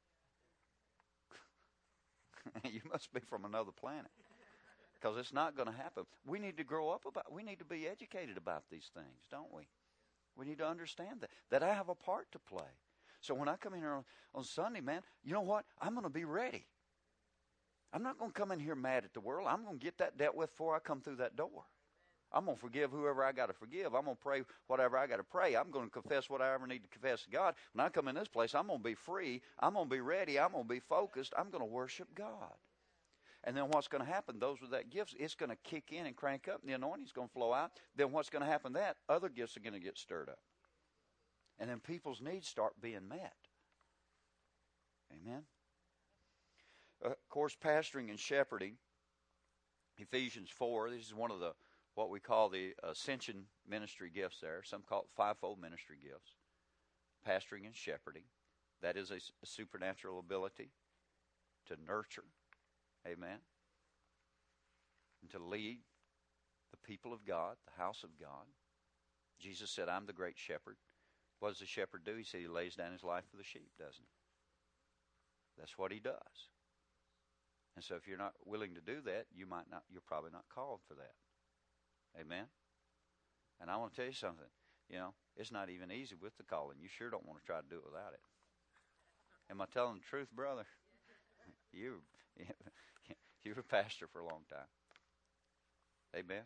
You must be from another planet, because it's not going to happen. We need to grow up about. We need to be educated about these things, don't we? We need to understand that that I have a part to play. So when I come in here on, on Sunday, man, you know what? I'm going to be ready. I'm not going to come in here mad at the world. I'm going to get that dealt with before I come through that door. I'm going to forgive whoever I got to forgive. I'm going to pray whatever I got to pray. I'm going to confess what I ever need to confess to God. When I come in this place, I'm going to be free. I'm going to be ready. I'm going to be focused. I'm going to worship God. And then what's going to happen? Those with that gifts, it's going to kick in and crank up, and the anointing's going to flow out. Then what's going to happen? That other gifts are going to get stirred up. And then people's needs start being met. Amen. Uh, of course, pastoring and shepherding, Ephesians four, this is one of the, what we call the ascension ministry gifts there. Some call it fivefold ministry gifts. Pastoring and shepherding. That is a, a supernatural ability to nurture. Amen. And to lead the people of God, the house of God. Jesus said, I'm the great shepherd. What does the shepherd do? He said he lays down his life for the sheep, doesn't he? That's what he does. And so if you're not willing to do that, you might not, you're probably not called for that. Amen? And I want to tell you something. You know, it's not even easy with the calling. You sure don't want to try to do it without it. Am I telling the truth, brother? You, you were a pastor for a long time. Amen.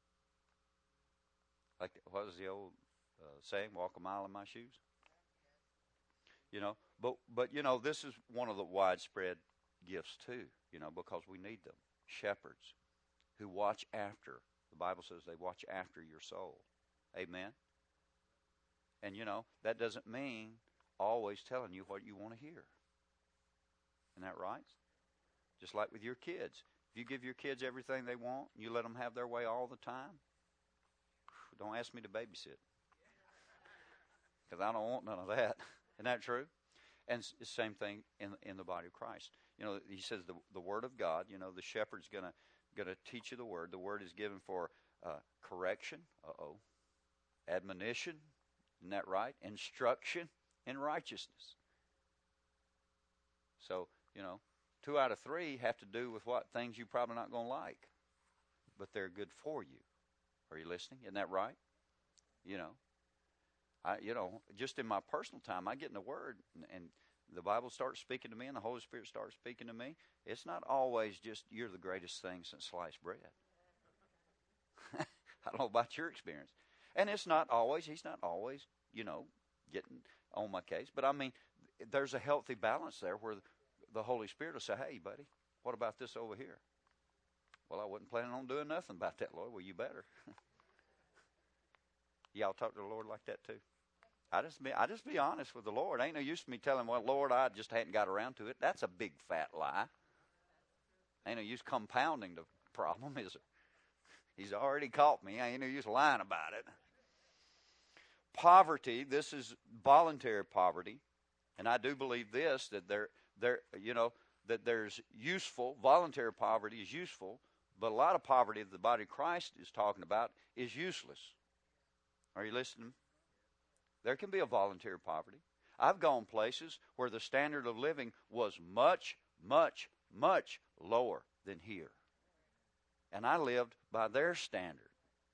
Like, what was the old uh, saying? Walk a mile in my shoes. You know, but but you know, this is one of the widespread gifts too. You know, because we need them. Shepherds who watch after. The Bible says they watch after your soul. Amen. And you know, that doesn't mean always telling you what you want to hear. Isn't that right? Just like with your kids. If you give your kids everything they want, you let them have their way all the time, don't ask me to babysit. Because I don't want none of that. Isn't that true? And it's the same thing in in the body of Christ. You know, he says the the Word of God, you know, the shepherd's going to going to teach you the Word. The Word is given for uh, correction, uh-oh, admonition, isn't that right? Instruction in righteousness. So, you know, two out of three have to do with what? Things you're probably not going to like. But they're good for you. Are you listening? Isn't that right? You know, I, you know, just in my personal time, I get in the Word, and, and the Bible starts speaking to me, and the Holy Spirit starts speaking to me. It's not always just, you're the greatest thing since sliced bread. I don't know about your experience. And it's not always, he's not always, you know, getting on my case. But, I mean, there's a healthy balance there where the Holy Spirit will say, hey, buddy, what about this over here? Well, I wasn't planning on doing nothing about that, Lord. Well, you better. Y'all talk to the Lord like that too? I just be I just be honest with the Lord. Ain't no use to me telling him, well, Lord, I just hadn't got around to it. That's a big fat lie. Ain't no use compounding the problem, is it? He's already caught me. Ain't no use lying about it. Poverty, this is voluntary poverty. And I do believe this, that there there you know, that there's useful, voluntary poverty is useful, but a lot of poverty that the body of Christ is talking about is useless. Are you listening? There can be a voluntary poverty. I've gone places where the standard of living was much, much, much lower than here. And I lived by their standard.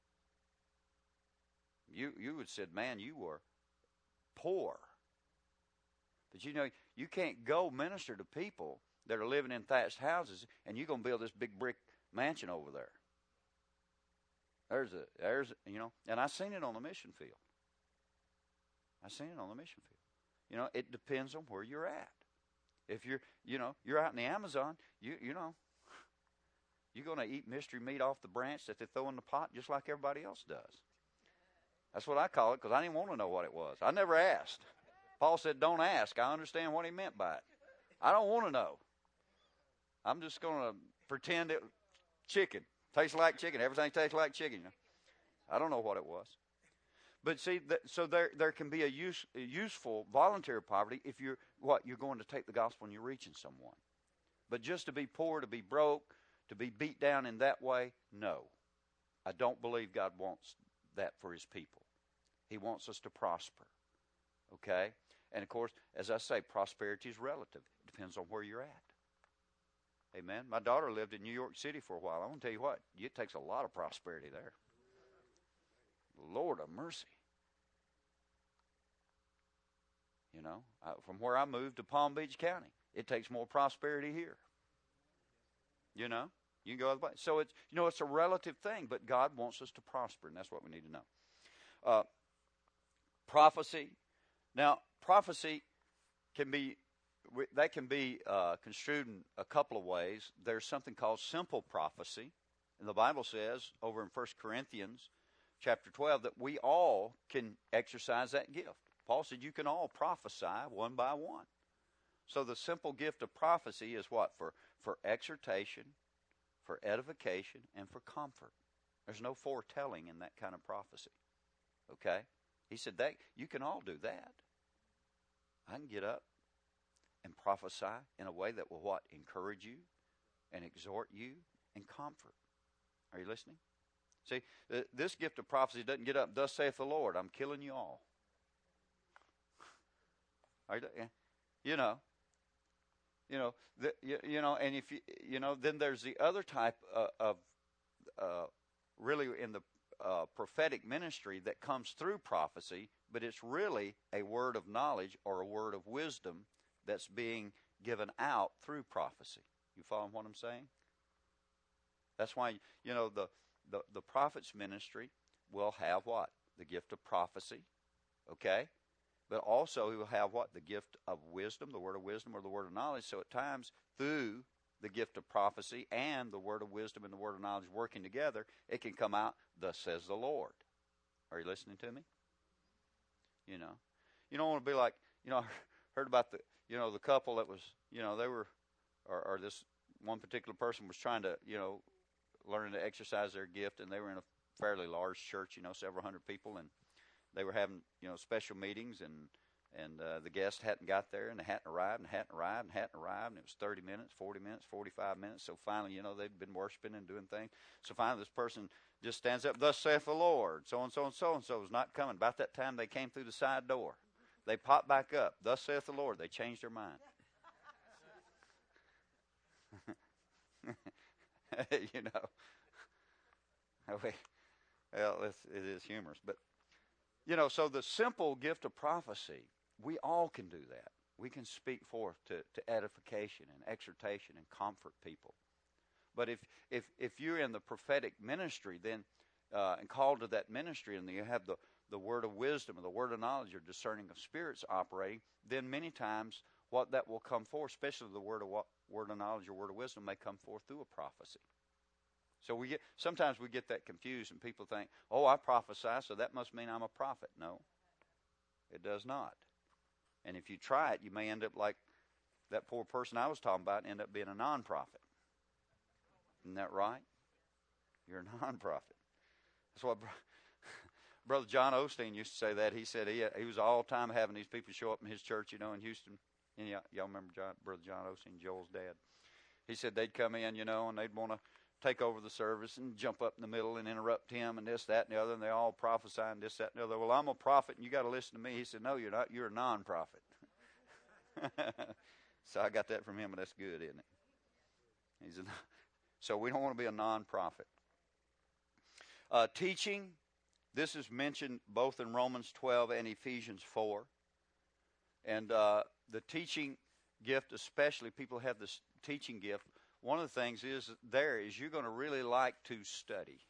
You you would have said, man, you were poor. But you know, you can't go minister to people that are living in thatched houses and you're going to build this big brick mansion over there. There's a, there's, a, you know, and I've seen it on the mission field. I've seen it on the mission field. You know, it depends on where you're at. If you're, you know, you're out in the Amazon, you, you know, you're going to eat mystery meat off the branch that they throw in the pot just like everybody else does. That's what I call it because I didn't want to know what it was. I never asked. Paul said, don't ask. I understand what he meant by it. I don't want to know. I'm just going to pretend it chicken. Tastes like chicken. Everything tastes like chicken. I don't know what it was. But see, that, so there there can be a, use, a useful voluntary poverty if you're, what, you're going to take the gospel and you're reaching someone. But just to be poor, to be broke, to be beat down in that way, no. I don't believe God wants that for his people. He wants us to prosper. Okay? And of course, as I say, prosperity is relative. It depends on where you're at. Amen. My daughter lived in New York City for a while. I want to tell you what, it takes a lot of prosperity there. Lord of mercy. You know, I, from where I moved to Palm Beach County, it takes more prosperity here. You know, you can go other way. So it's, you know, it's a relative thing, but God wants us to prosper, and that's what we need to know. Uh, prophecy. Now, prophecy can be, that can be uh, construed in a couple of ways. There's something called simple prophecy. And the Bible says over in First Corinthians chapter twelve that we all can exercise that gift. Paul said you can all prophesy one by one. So the simple gift of prophecy is what? For, for exhortation, for edification, and for comfort. There's no foretelling in that kind of prophecy. Okay? He said that you can all do that. I can get up and prophesy in a way that will what? Encourage you and exhort you and comfort. Are you listening? See, th- this gift of prophecy doesn't get up, thus saith the Lord, I'm killing you all. Are you, you know, you know, the, you, you know, and if you, you know, then there's the other type uh, of, uh, really in the uh, prophetic ministry that comes through prophecy, but it's really a word of knowledge or a word of wisdom that's being given out through prophecy. You follow what I'm saying? That's why, you know, the the, the prophet's ministry will have what? The gift of prophecy, okay? But also he will have what? The gift of wisdom, the word of wisdom or the word of knowledge. So at times, through the gift of prophecy and the word of wisdom and the word of knowledge working together, it can come out, thus says the Lord. Are you listening to me? You know, you don't want to be like, you know, I heard about the, you know, the couple that was, you know, they were, or, or this one particular person was trying to, you know, learning to exercise their gift, and they were in a fairly large church, you know, several hundred people, and they were having, you know, special meetings, and and uh, the guest hadn't got there, and they hadn't arrived, and hadn't arrived, and hadn't arrived, and it was thirty minutes, forty minutes, forty-five minutes. So finally, you know, they'd been worshiping and doing things. So finally, this person just stands up, thus saith the Lord, so-and-so and so-and-so is not coming. About that time, they came through the side door. They popped back up, thus saith the Lord. They changed their mind. You know. Well, it's, it is humorous. But, you know, so the simple gift of prophecy, we all can do that. We can speak forth to, to edification and exhortation and comfort people. But if if if you're in the prophetic ministry, then uh, and called to that ministry, and you have the, the word of wisdom and the word of knowledge or discerning of spirits operating, then many times what that will come forth, especially the word of word of knowledge or word of wisdom, may come forth through a prophecy. So we get sometimes we get that confused, and people think, "Oh, I prophesy, so that must mean I'm a prophet." No, it does not. And if you try it, you may end up like that poor person I was talking about, and end up being a non-prophet. Isn't that right? You're a non-prophet. That's what Brother John Osteen used to say. That he said he he was all time having these people show up in his church, you know, in Houston. And y'all, y'all remember John, Brother John Osteen, Joel's dad? He said they'd come in, you know, and they'd want to take over the service and jump up in the middle and interrupt him and this, that, and the other, and they all prophesying this, that, and the other. Well, I'm a prophet, and you got to listen to me. He said, no, you're not. You're a non-prophet. So I got that from him, and that's good, isn't it? He's a, so we don't want to be a non-prophet. Uh, teaching, this is mentioned both in Romans twelve and Ephesians four. And uh, the teaching gift, especially, people have this teaching gift. One of the things is there is you're going to really like to study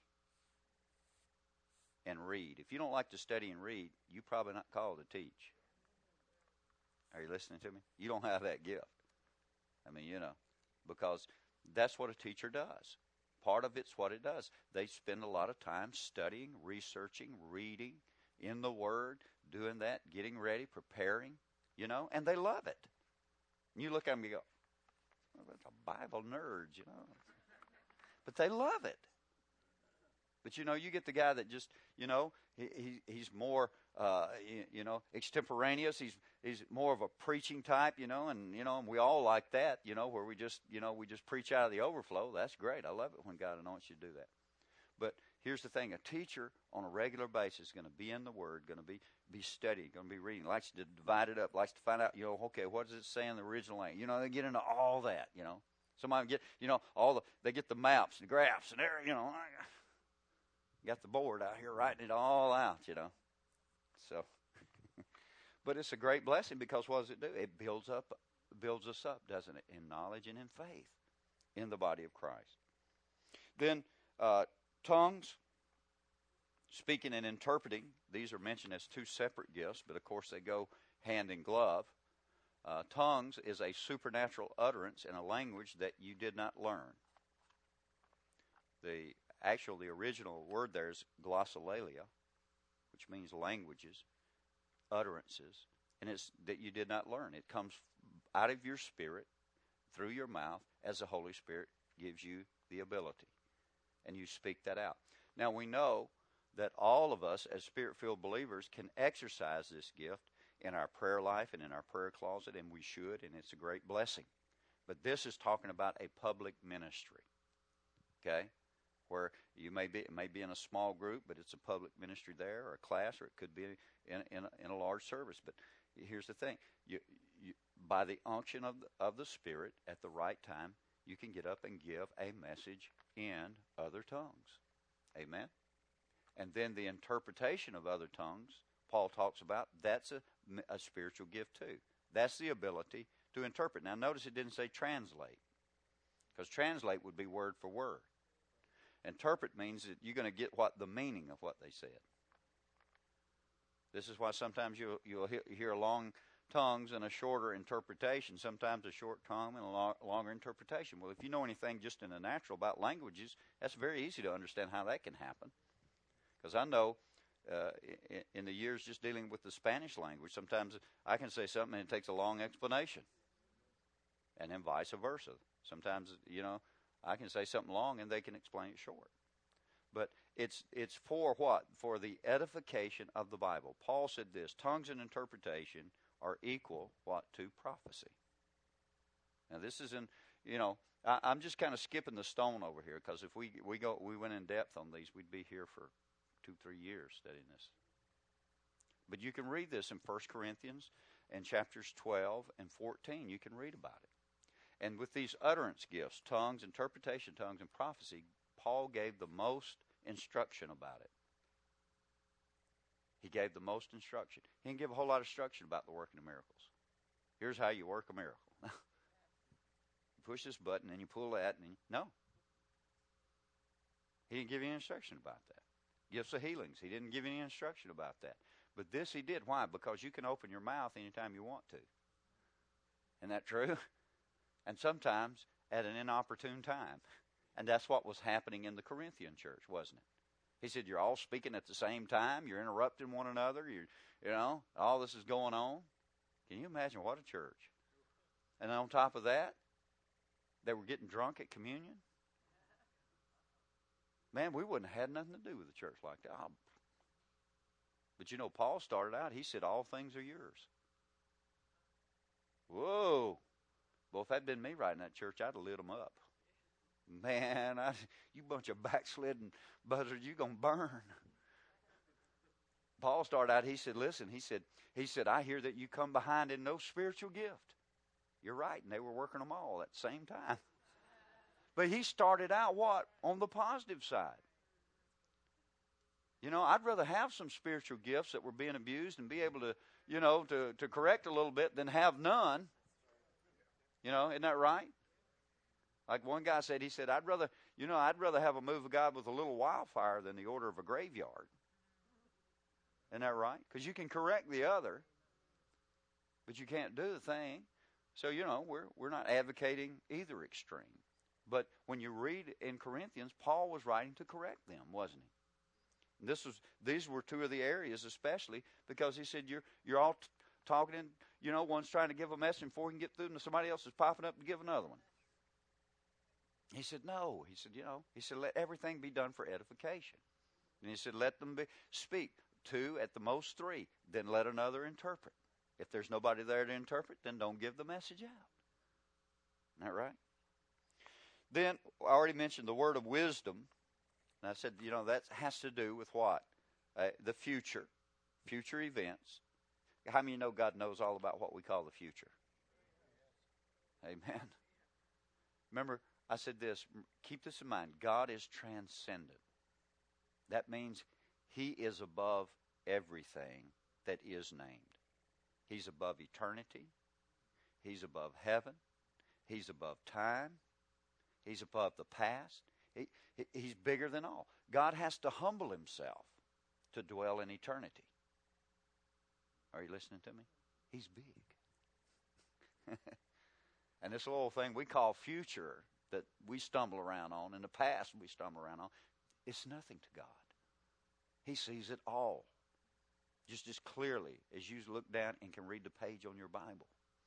and read. If you don't like to study and read, you're probably not called to teach. Are you listening to me? You don't have that gift. I mean, you know, because that's what a teacher does. Part of it's what it does. They spend a lot of time studying, researching, reading in the Word, doing that, getting ready, preparing, you know, and they love it. And you look at them and you go, oh, that's a Bible nerd, you know. But they love it. But, you know, you get the guy that just, you know, he, he he's more, uh, you, you know, extemporaneous. He's he's more of a preaching type, you know, and, you know, and we all like that, you know, where we just, you know, we just preach out of the overflow. That's great. I love it when God anoints you to do that. But here's the thing. A teacher on a regular basis is going to be in the Word, going to be, be studying, going to be reading, likes to divide it up, likes to find out, you know, okay, what does it say in the original language? You know, they get into all that, you know. Somebody get, you know, all the, they get the maps and graphs and there, you know, got the board out here writing it all out, you know. So, but it's a great blessing because what does it do? It builds up, builds us up, doesn't it, in knowledge and in faith in the body of Christ. Then uh, tongues, speaking and interpreting, these are mentioned as two separate gifts, but of course they go hand in glove. Uh, tongues is a supernatural utterance in a language that you did not learn. The actual, the original word there is glossolalia, which means languages, utterances, and it's that you did not learn. It comes out of your spirit, through your mouth, as the Holy Spirit gives you the ability, and you speak that out. Now we know that all of us as Spirit-filled believers can exercise this gift in our prayer life and in our prayer closet, and we should, and it's a great blessing. But this is talking about a public ministry, okay? Where you may be, it may be in a small group, but it's a public ministry there, or a class, or it could be in in a, in a large service. But here's the thing: you, you by the unction of the, of the Spirit at the right time, you can get up and give a message in other tongues. Amen. And then the interpretation of other tongues, Paul talks about. That's a, a spiritual gift too. That's the ability to interpret. Now, notice it didn't say translate, because translate would be word for word. Interpret means that you're going to get what the meaning of what they said. This is why sometimes you'll, you'll hear long tongues and a shorter interpretation, sometimes a short tongue and a long, longer interpretation. Well, if you know anything just in the natural about languages, that's very easy to understand how that can happen. Because I know uh, in, in the years just dealing with the Spanish language, sometimes I can say something and it takes a long explanation. And then vice versa. Sometimes, you know, I can say something long and they can explain it short. But it's it's for what? For the edification of the Bible. Paul said this, tongues and interpretation are equal, what, to prophecy. Now this is in, you know, I, I'm just kind of skipping the stone over here, because if we we go we went in depth on these, we'd be here for two, three years studying this. But you can read this in First Corinthians and chapters twelve and fourteen. You can read about it. And with these utterance gifts, tongues, interpretation, tongues, and prophecy, Paul gave the most instruction about it. He gave the most instruction. He didn't give a whole lot of instruction about the working of miracles. Here's how you work a miracle. You push this button and you pull that, and you, no. He didn't give you any instruction about that. Gifts of healings, he didn't give you any instruction about that. But this he did. Why? Because you can open your mouth anytime you want to. Isn't that true? And sometimes at an inopportune time. And that's what was happening in the Corinthian church, wasn't it? He said, you're all speaking at the same time. You're interrupting one another. You're, you know, all this is going on. Can you imagine what a church? And on top of that, they were getting drunk at communion. Man, we wouldn't have had nothing to do with a church like that. Oh. But you know, Paul started out, he said, all things are yours. Whoa. Well, if that'd been me right in that church, I'd have lit them up. Man, I, you bunch of backslidden buzzards, you're going to burn. Paul started out, he said, listen, he said, he said, I hear that you come behind in no spiritual gift. You're right, and they were working them all at the same time. But he started out what? On the positive side. You know, I'd rather have some spiritual gifts that were being abused and be able to, you know, to, to correct a little bit than have none. You know, isn't that right? Like one guy said, he said, I'd rather, you know, I'd rather have a move of God with a little wildfire than the order of a graveyard. Isn't that right? Because you can correct the other, but you can't do the thing. So, you know, we're we're not advocating either extreme. But when you read in Corinthians, Paul was writing to correct them, wasn't he? And this was these were two of the areas especially because he said you're you're all t- talking and, you know, one's trying to give a message before he can get through and somebody else is popping up to give another one. He said, no. He said, you know, he said, let everything be done for edification. And he said, let them be, speak. Two, at the most three. Then let another interpret. If there's nobody there to interpret, then don't give the message out. Isn't that right? Then, I already mentioned the word of wisdom. And I said, you know, that has to do with what? Uh, the future. Future events. How many of you know God knows all about what we call the future? Amen. Remember, I said this, keep this in mind. God is transcendent. That means he is above everything that is named. He's above eternity. He's above heaven. He's above time. He's above the past. He, he, he's bigger than all. God has to humble himself to dwell in eternity. Are you listening to me? He's big. And this little thing we call future that we stumble around on, in the past we stumble around on, it's nothing to God. He sees it all. Just as clearly as you look down and can read the page on your Bible.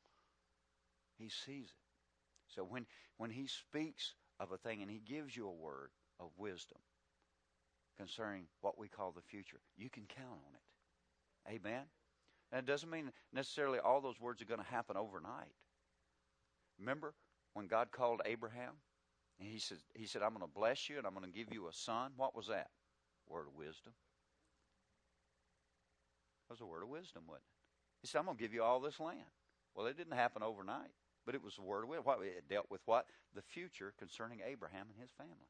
He sees it. So when, when he speaks of a thing and he gives you a word of wisdom concerning what we call the future, you can count on it. Amen? And it doesn't mean necessarily all those words are going to happen overnight. Remember when God called Abraham? And he said, he said, I'm going to bless you and I'm going to give you a son. What was that? Word of wisdom. That was a word of wisdom, wasn't it? He said, I'm going to give you all this land. Well, it didn't happen overnight, but it was a word of wisdom. It dealt with what? The future concerning Abraham and his family.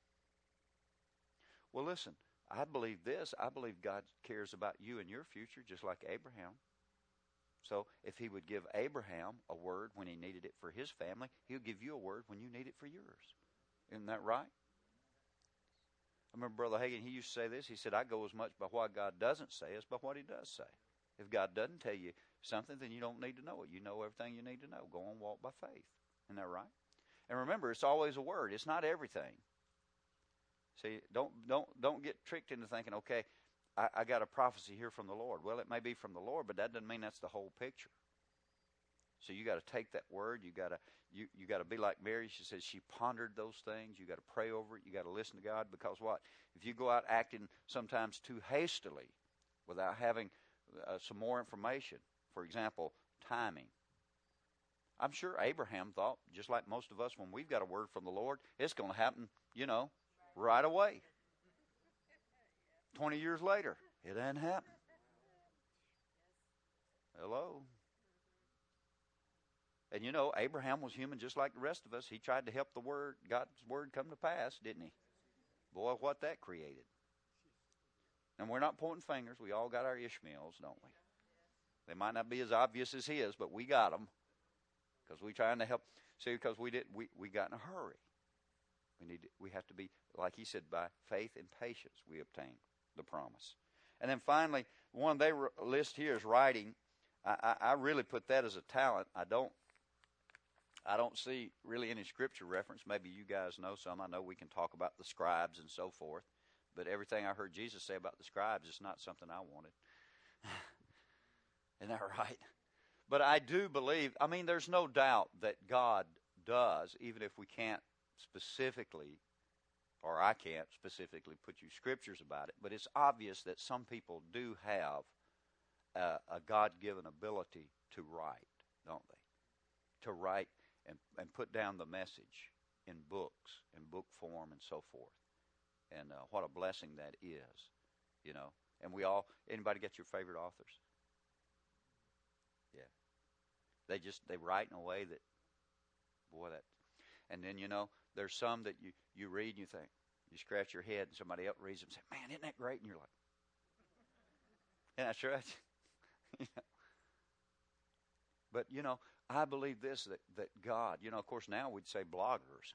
Well, listen, I believe this. I believe God cares about you and your future just like Abraham. So if he would give Abraham a word when he needed it for his family, he'll give you a word when you need it for yours. Isn't that right? remember Brother Hagin, he used to say this. He said, I go as much by what God doesn't say as by what he does say. If God doesn't tell you something, then you don't need to know it. You know everything you need to know. Go on, walk by faith. Isn't that right? And remember, it's always a word. It's not everything. See, don't don't don't get tricked into thinking, okay, I, I got a prophecy here from the Lord. Well, it may be from the Lord, but that doesn't mean that's the whole picture. So you got to take that word. You got to you you got to be like Mary. She says she pondered those things. You got to pray over it. You got to listen to God, because what? If you go out acting sometimes too hastily without having uh, some more information, for example, timing. I'm sure Abraham thought, just like most of us, when we've got a word from the Lord, it's going to happen, you know, right away. Twenty years later, it hadn't happened. Hello? And you know, Abraham was human just like the rest of us. He tried to help the word, God's word come to pass, didn't he? Boy, what that created. And we're not pointing fingers. We all got our Ishmaels, don't we? They might not be as obvious as his, but we got them. Because we're trying to help. See, because we did, we, we got in a hurry. We need, to, we have to be, like he said, by faith and patience we obtain the promise. And then finally, one they list here is writing. I, I, I really put that as a talent. I don't, I don't see really any scripture reference. Maybe you guys know some. I know we can talk about the scribes and so forth. But everything I heard Jesus say about the scribes is not something I wanted. Isn't that right? But I do believe, I mean, there's no doubt that God does, even if we can't specifically, or I can't specifically put you scriptures about it, but it's obvious that some people do have a, a God-given ability to write, don't they? To write and, and put down the message in books, in book form and so forth. And uh, what a blessing that is, you know. And we all, anybody got your favorite authors? Yeah. They just, they write in a way that, boy, that, and then, you know, there's some that you, you read and you think, you scratch your head and somebody else reads them and say, man, isn't that great? And you're like, yeah, that's right. You know. But, you know, I believe this, that, that God, you know, of course, now we'd say bloggers.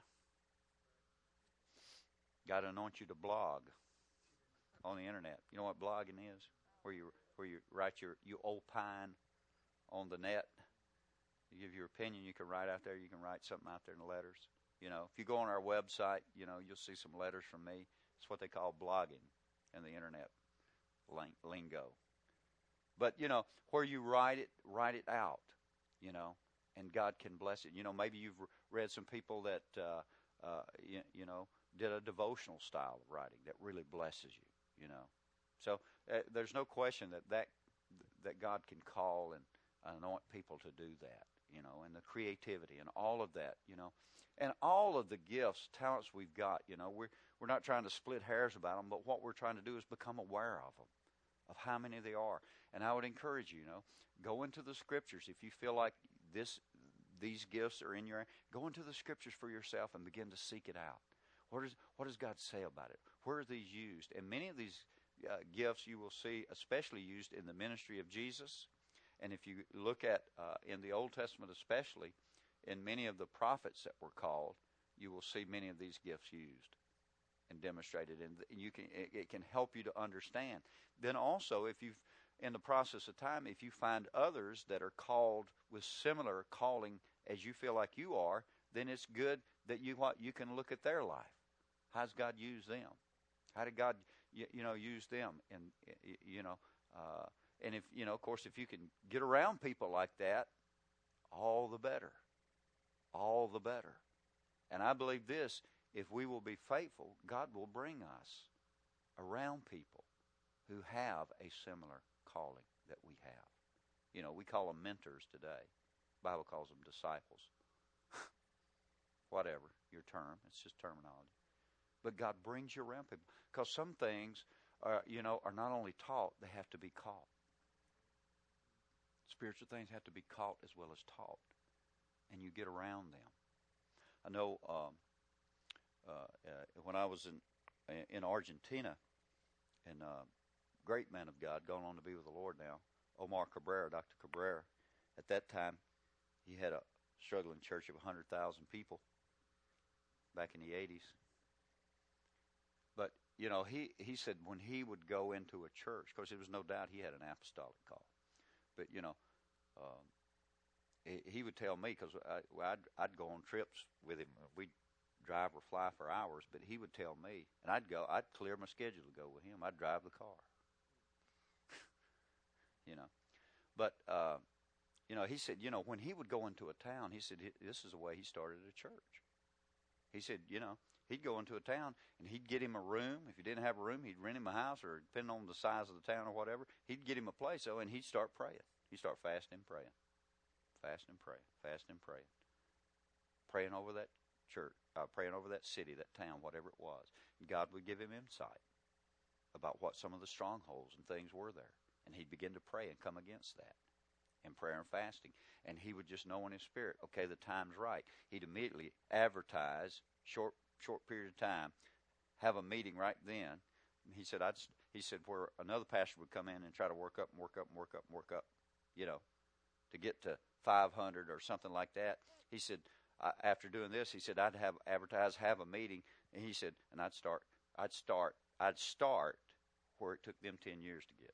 God anoint you to blog on the internet. You know what blogging is? Where you where you write your, you opine on the net. You give your opinion. You can write out there. You can write something out there in the letters. You know, if you go on our website, you know, you'll see some letters from me. It's what they call blogging in the internet lingo. But, you know, where you write it, write it out, you know, and God can bless it. You know, maybe you've read some people that, uh, uh, you, you know, did a devotional style of writing that really blesses you, you know. So uh, there's no question that, that that God can call and anoint people to do that, you know, and the creativity and all of that, you know. And all of the gifts, talents we've got, you know, we're, we're not trying to split hairs about them, but what we're trying to do is become aware of them, of how many they are. And I would encourage you, you know, go into the scriptures. If you feel like this, these gifts are in your, go into the scriptures for yourself and begin to seek it out. What, is, what does God say about it? Where are these used? And many of these uh, gifts you will see especially used in the ministry of Jesus. And if you look at, uh, in the Old Testament especially, in many of the prophets that were called, you will see many of these gifts used and demonstrated. And you can, it, it can help you to understand. Then also, if you've, in the process of time, if you find others that are called with similar calling as you feel like you are, then it's good that you what you can look at their life. How's God use them? How did God, you, you know, use them? And you know, uh, and if you know, of course, if you can get around people like that, all the better, all the better. And I believe this: if we will be faithful, God will bring us around people who have a similar calling that we have. You know, we call them mentors today. The Bible calls them disciples. Whatever your term, it's just terminology. But God brings you around people because some things, are, you know, are not only taught; they have to be caught. Spiritual things have to be caught as well as taught, and you get around them. I know um, uh, uh, when I was in in Argentina, and uh, great man of God, gone on to be with the Lord now, Omar Cabrera, Doctor Cabrera. At that time, he had a struggling church of one hundred thousand people back in the eighties. But you know, he, he said when he would go into a church, because there was no doubt he had an apostolic call. But, you know, um, he, he would tell me, because I'd, I'd go on trips with him. We'd drive or fly for hours, but he would tell me, and I'd go, I'd clear my schedule to go with him. I'd drive the car. You know, but, uh, you know, he said, you know, when he would go into a town, he said, this is the way he started a church. He said, you know, he'd go into a town and he'd get him a room. If he didn't have a room, he'd rent him a house, or depending on the size of the town or whatever, he'd get him a place, so, and he'd start praying. He'd start fasting and praying, fasting and praying, fasting and praying, praying over that church, uh, praying over that city, that town, whatever it was. And God would give him insight about what some of the strongholds and things were there. And he'd begin to pray and come against that in prayer and fasting. And he would just know in his spirit, okay, the time's right. He'd immediately advertise, short short period of time, have a meeting right then. He said, I'd, he said, where another pastor would come in and try to work up and work up and work up and work up, you know, to get to five hundred or something like that. He said, I, after doing this, he said, I'd have advertise, have a meeting. And he said, and I'd start, I'd start, I'd start where it took them ten years to get.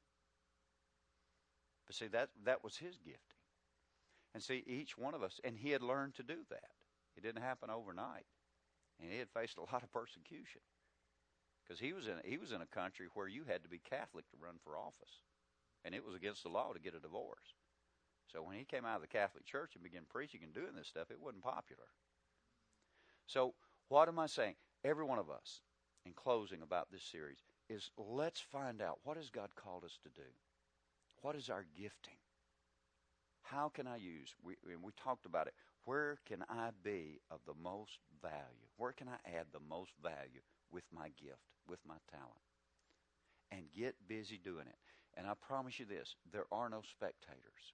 But see, that that was his gifting. And see, each one of us, and he had learned to do that. It didn't happen overnight. And he had faced a lot of persecution. Because he was in he was in a country where you had to be Catholic to run for office. And it was against the law to get a divorce. So when he came out of the Catholic Church and began preaching and doing this stuff, it wasn't popular. So what am I saying? Every one of us, in closing about this series, is let's find out, what has God called us to do? What is our gifting? How can I use, we, and we talked about it, where can I be of the most value? Where can I add the most value with my gift, with my talent? And get busy doing it. And I promise you this, there are no spectators.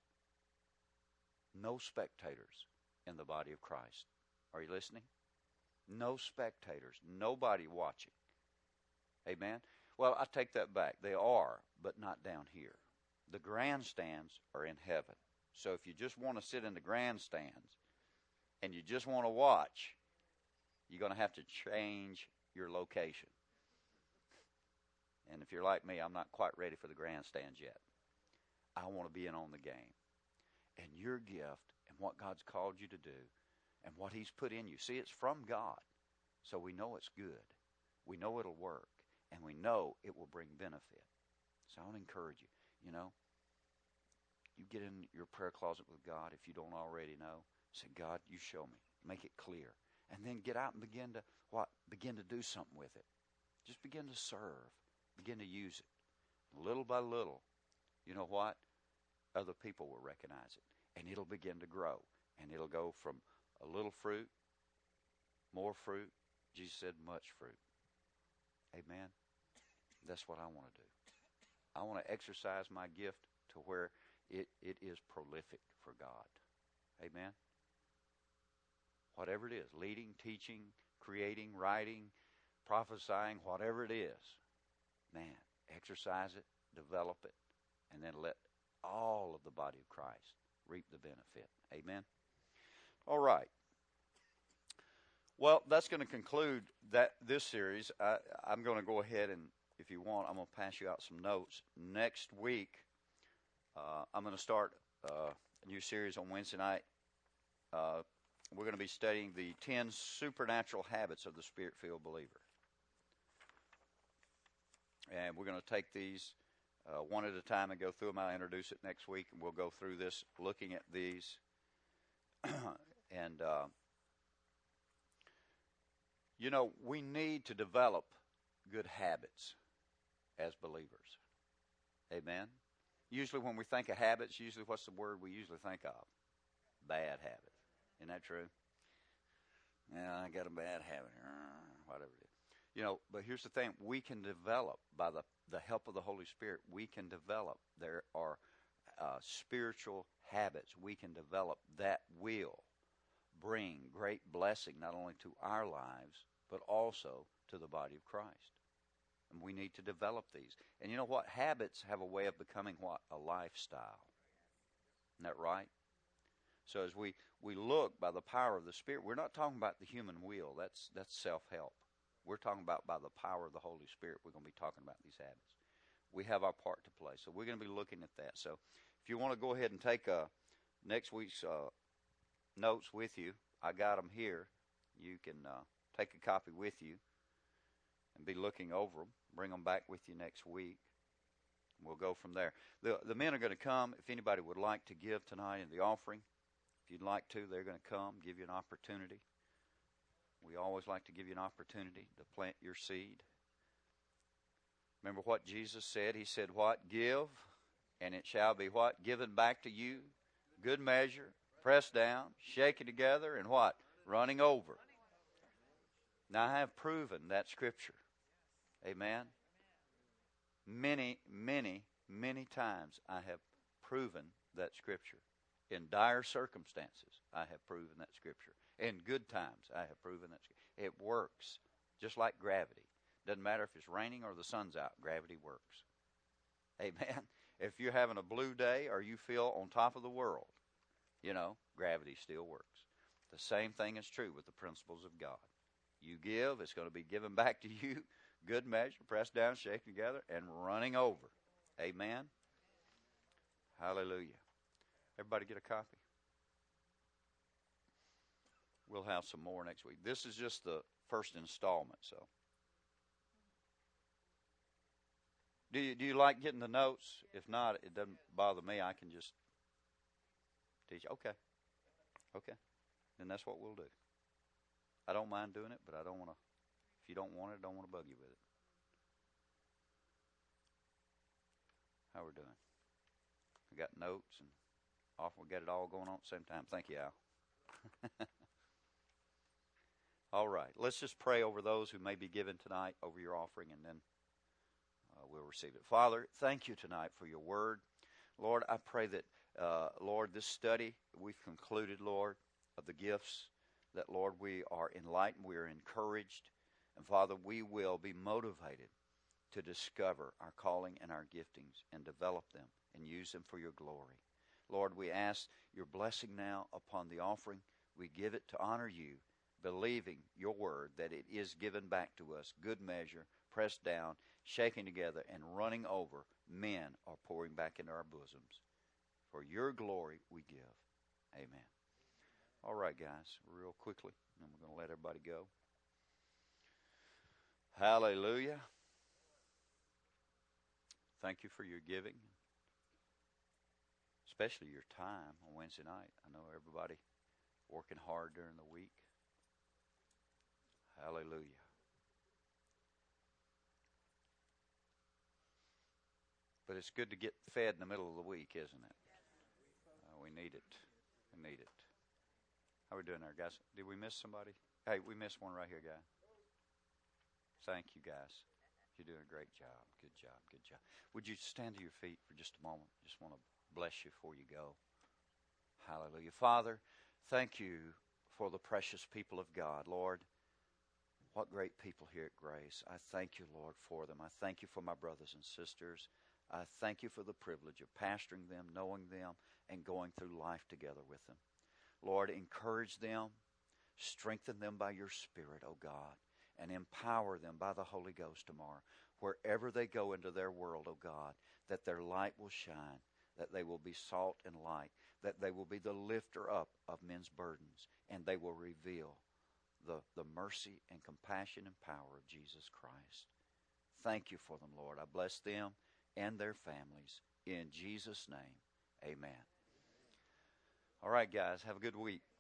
No spectators in the body of Christ. Are you listening? No spectators. Nobody watching. Amen? Well, I take that back. They are, but not down here. The grandstands are in heaven. So if you just want to sit in the grandstands and you just want to watch, you're going to have to change your location. And if you're like me, I'm not quite ready for the grandstands yet. I want to be in on the game. And your gift and what God's called you to do and what he's put in you. See, it's from God. So we know it's good. We know it'll work. And we know it will bring benefit. So I want to encourage you. You know, you get in your prayer closet with God if you don't already know. Say, God, you show me. Make it clear. And then get out and begin to, what? Begin to do something with it. Just begin to serve. Begin to use it. Little by little, you know what? Other people will recognize it. And it'll begin to grow. And it'll go from a little fruit, more fruit. Jesus said much fruit. Amen? That's what I want to do. I want to exercise my gift to where it, it is prolific for God. Amen? Whatever it is, leading, teaching, creating, writing, prophesying, whatever it is, man, exercise it, develop it, and then let all of the body of Christ reap the benefit. Amen? All right. Well, that's going to conclude that this series. I, I'm going to go ahead and, if you want, I'm going to pass you out some notes. Next week, uh, I'm going to start uh, a new series on Wednesday night. Uh, we're going to be studying the ten supernatural habits of the Spirit-filled believer. And we're going to take these uh, one at a time and go through them. I'll introduce it next week, and we'll go through this, looking at these. and, uh, you know, we need to develop good habits as believers. Amen? Usually when we think of habits, usually what's the word we usually think of? Bad habit. Isn't that true? Yeah, I got a bad habit. Whatever it is. You know, but here's the thing. We can develop, by the, the help of the Holy Spirit, we can develop. There are uh, spiritual habits we can develop that will bring great blessing not only to our lives, but also to the body of Christ. And we need to develop these. And you know what? Habits have a way of becoming what? A lifestyle. Isn't that right? So as we, we look by the power of the Spirit, we're not talking about the human will. That's that's self-help. We're talking about by the power of the Holy Spirit, we're going to be talking about these habits. We have our part to play. So we're going to be looking at that. So if you want to go ahead and take uh, next week's uh, notes with you, I got them here. You can uh, take a copy with you and be looking over them. Bring them back with you next week. We'll go from there. The, the men are going to come. If anybody would like to give tonight in the offering, if you'd like to, they're going to come, give you an opportunity. We always like to give you an opportunity to plant your seed. Remember what Jesus said? He said, what? Give, and it shall be what? Given back to you. Good measure, pressed down, shaken together, and what? Running over. Now, I have proven that scripture. Amen. Many, many, many times I have proven that scripture. In dire circumstances, I have proven that scripture. In good times, I have proven that scripture. It works, just like gravity. Doesn't matter if it's raining or the sun's out, gravity works. Amen. If you're having a blue day or you feel on top of the world, you know, gravity still works. The same thing is true with the principles of God. You give, it's going to be given back to you. Good measure, pressed down, shaken together, and running over. Amen. Hallelujah. Everybody get a copy? We'll have some more next week. This is just the first installment, so. Do you, do you like getting the notes? If not, it doesn't bother me. I can just teach. Okay. Okay. Then that's what we'll do. I don't mind doing it, but I don't want to, if you don't want it, I don't want to bug you with it. How we're doing? We got notes and off. We got it all going on at the same time. Thank you, Al. All right. Let's just pray over those who may be given tonight over your offering, and then uh, we'll receive it. Father, thank you tonight for your word. Lord, I pray that, uh, Lord, this study we've concluded, Lord, of the gifts, that, Lord, we are enlightened, we are encouraged, and, Father, we will be motivated to discover our calling and our giftings and develop them and use them for your glory. Lord, we ask your blessing now upon the offering. We give it to honor you, believing your word that it is given back to us, good measure, pressed down, shaken together, and running over. Men are pouring back into our bosoms. For your glory we give. Amen. All right, guys, real quickly, and we're going to let everybody go. Hallelujah. Thank you for your giving, especially your time on Wednesday night. I know everybody working hard during the week. Hallelujah. But it's good to get fed in the middle of the week, isn't it? Uh, we need it. We need it. How are we doing there, guys? Did we miss somebody? Hey, we missed one right here, guy. Thank you, guys. You're doing a great job. Good job. Good job. Would you stand to your feet for just a moment? Just want to bless you before you go. Hallelujah. Father, thank you for the precious people of God. Lord, what great people here at Grace. I thank you, Lord, for them. I thank you for my brothers and sisters. I thank you for the privilege of pastoring them, knowing them, and going through life together with them. Lord, encourage them, strengthen them by your Spirit, O God, and empower them by the Holy Ghost tomorrow. Wherever they go into their world, O God, that their light will shine, that they will be salt and light, that they will be the lifter up of men's burdens, and they will reveal the, the mercy and compassion and power of Jesus Christ. Thank you for them, Lord. I bless them and their families. In Jesus' name, amen. All right, guys, have a good week.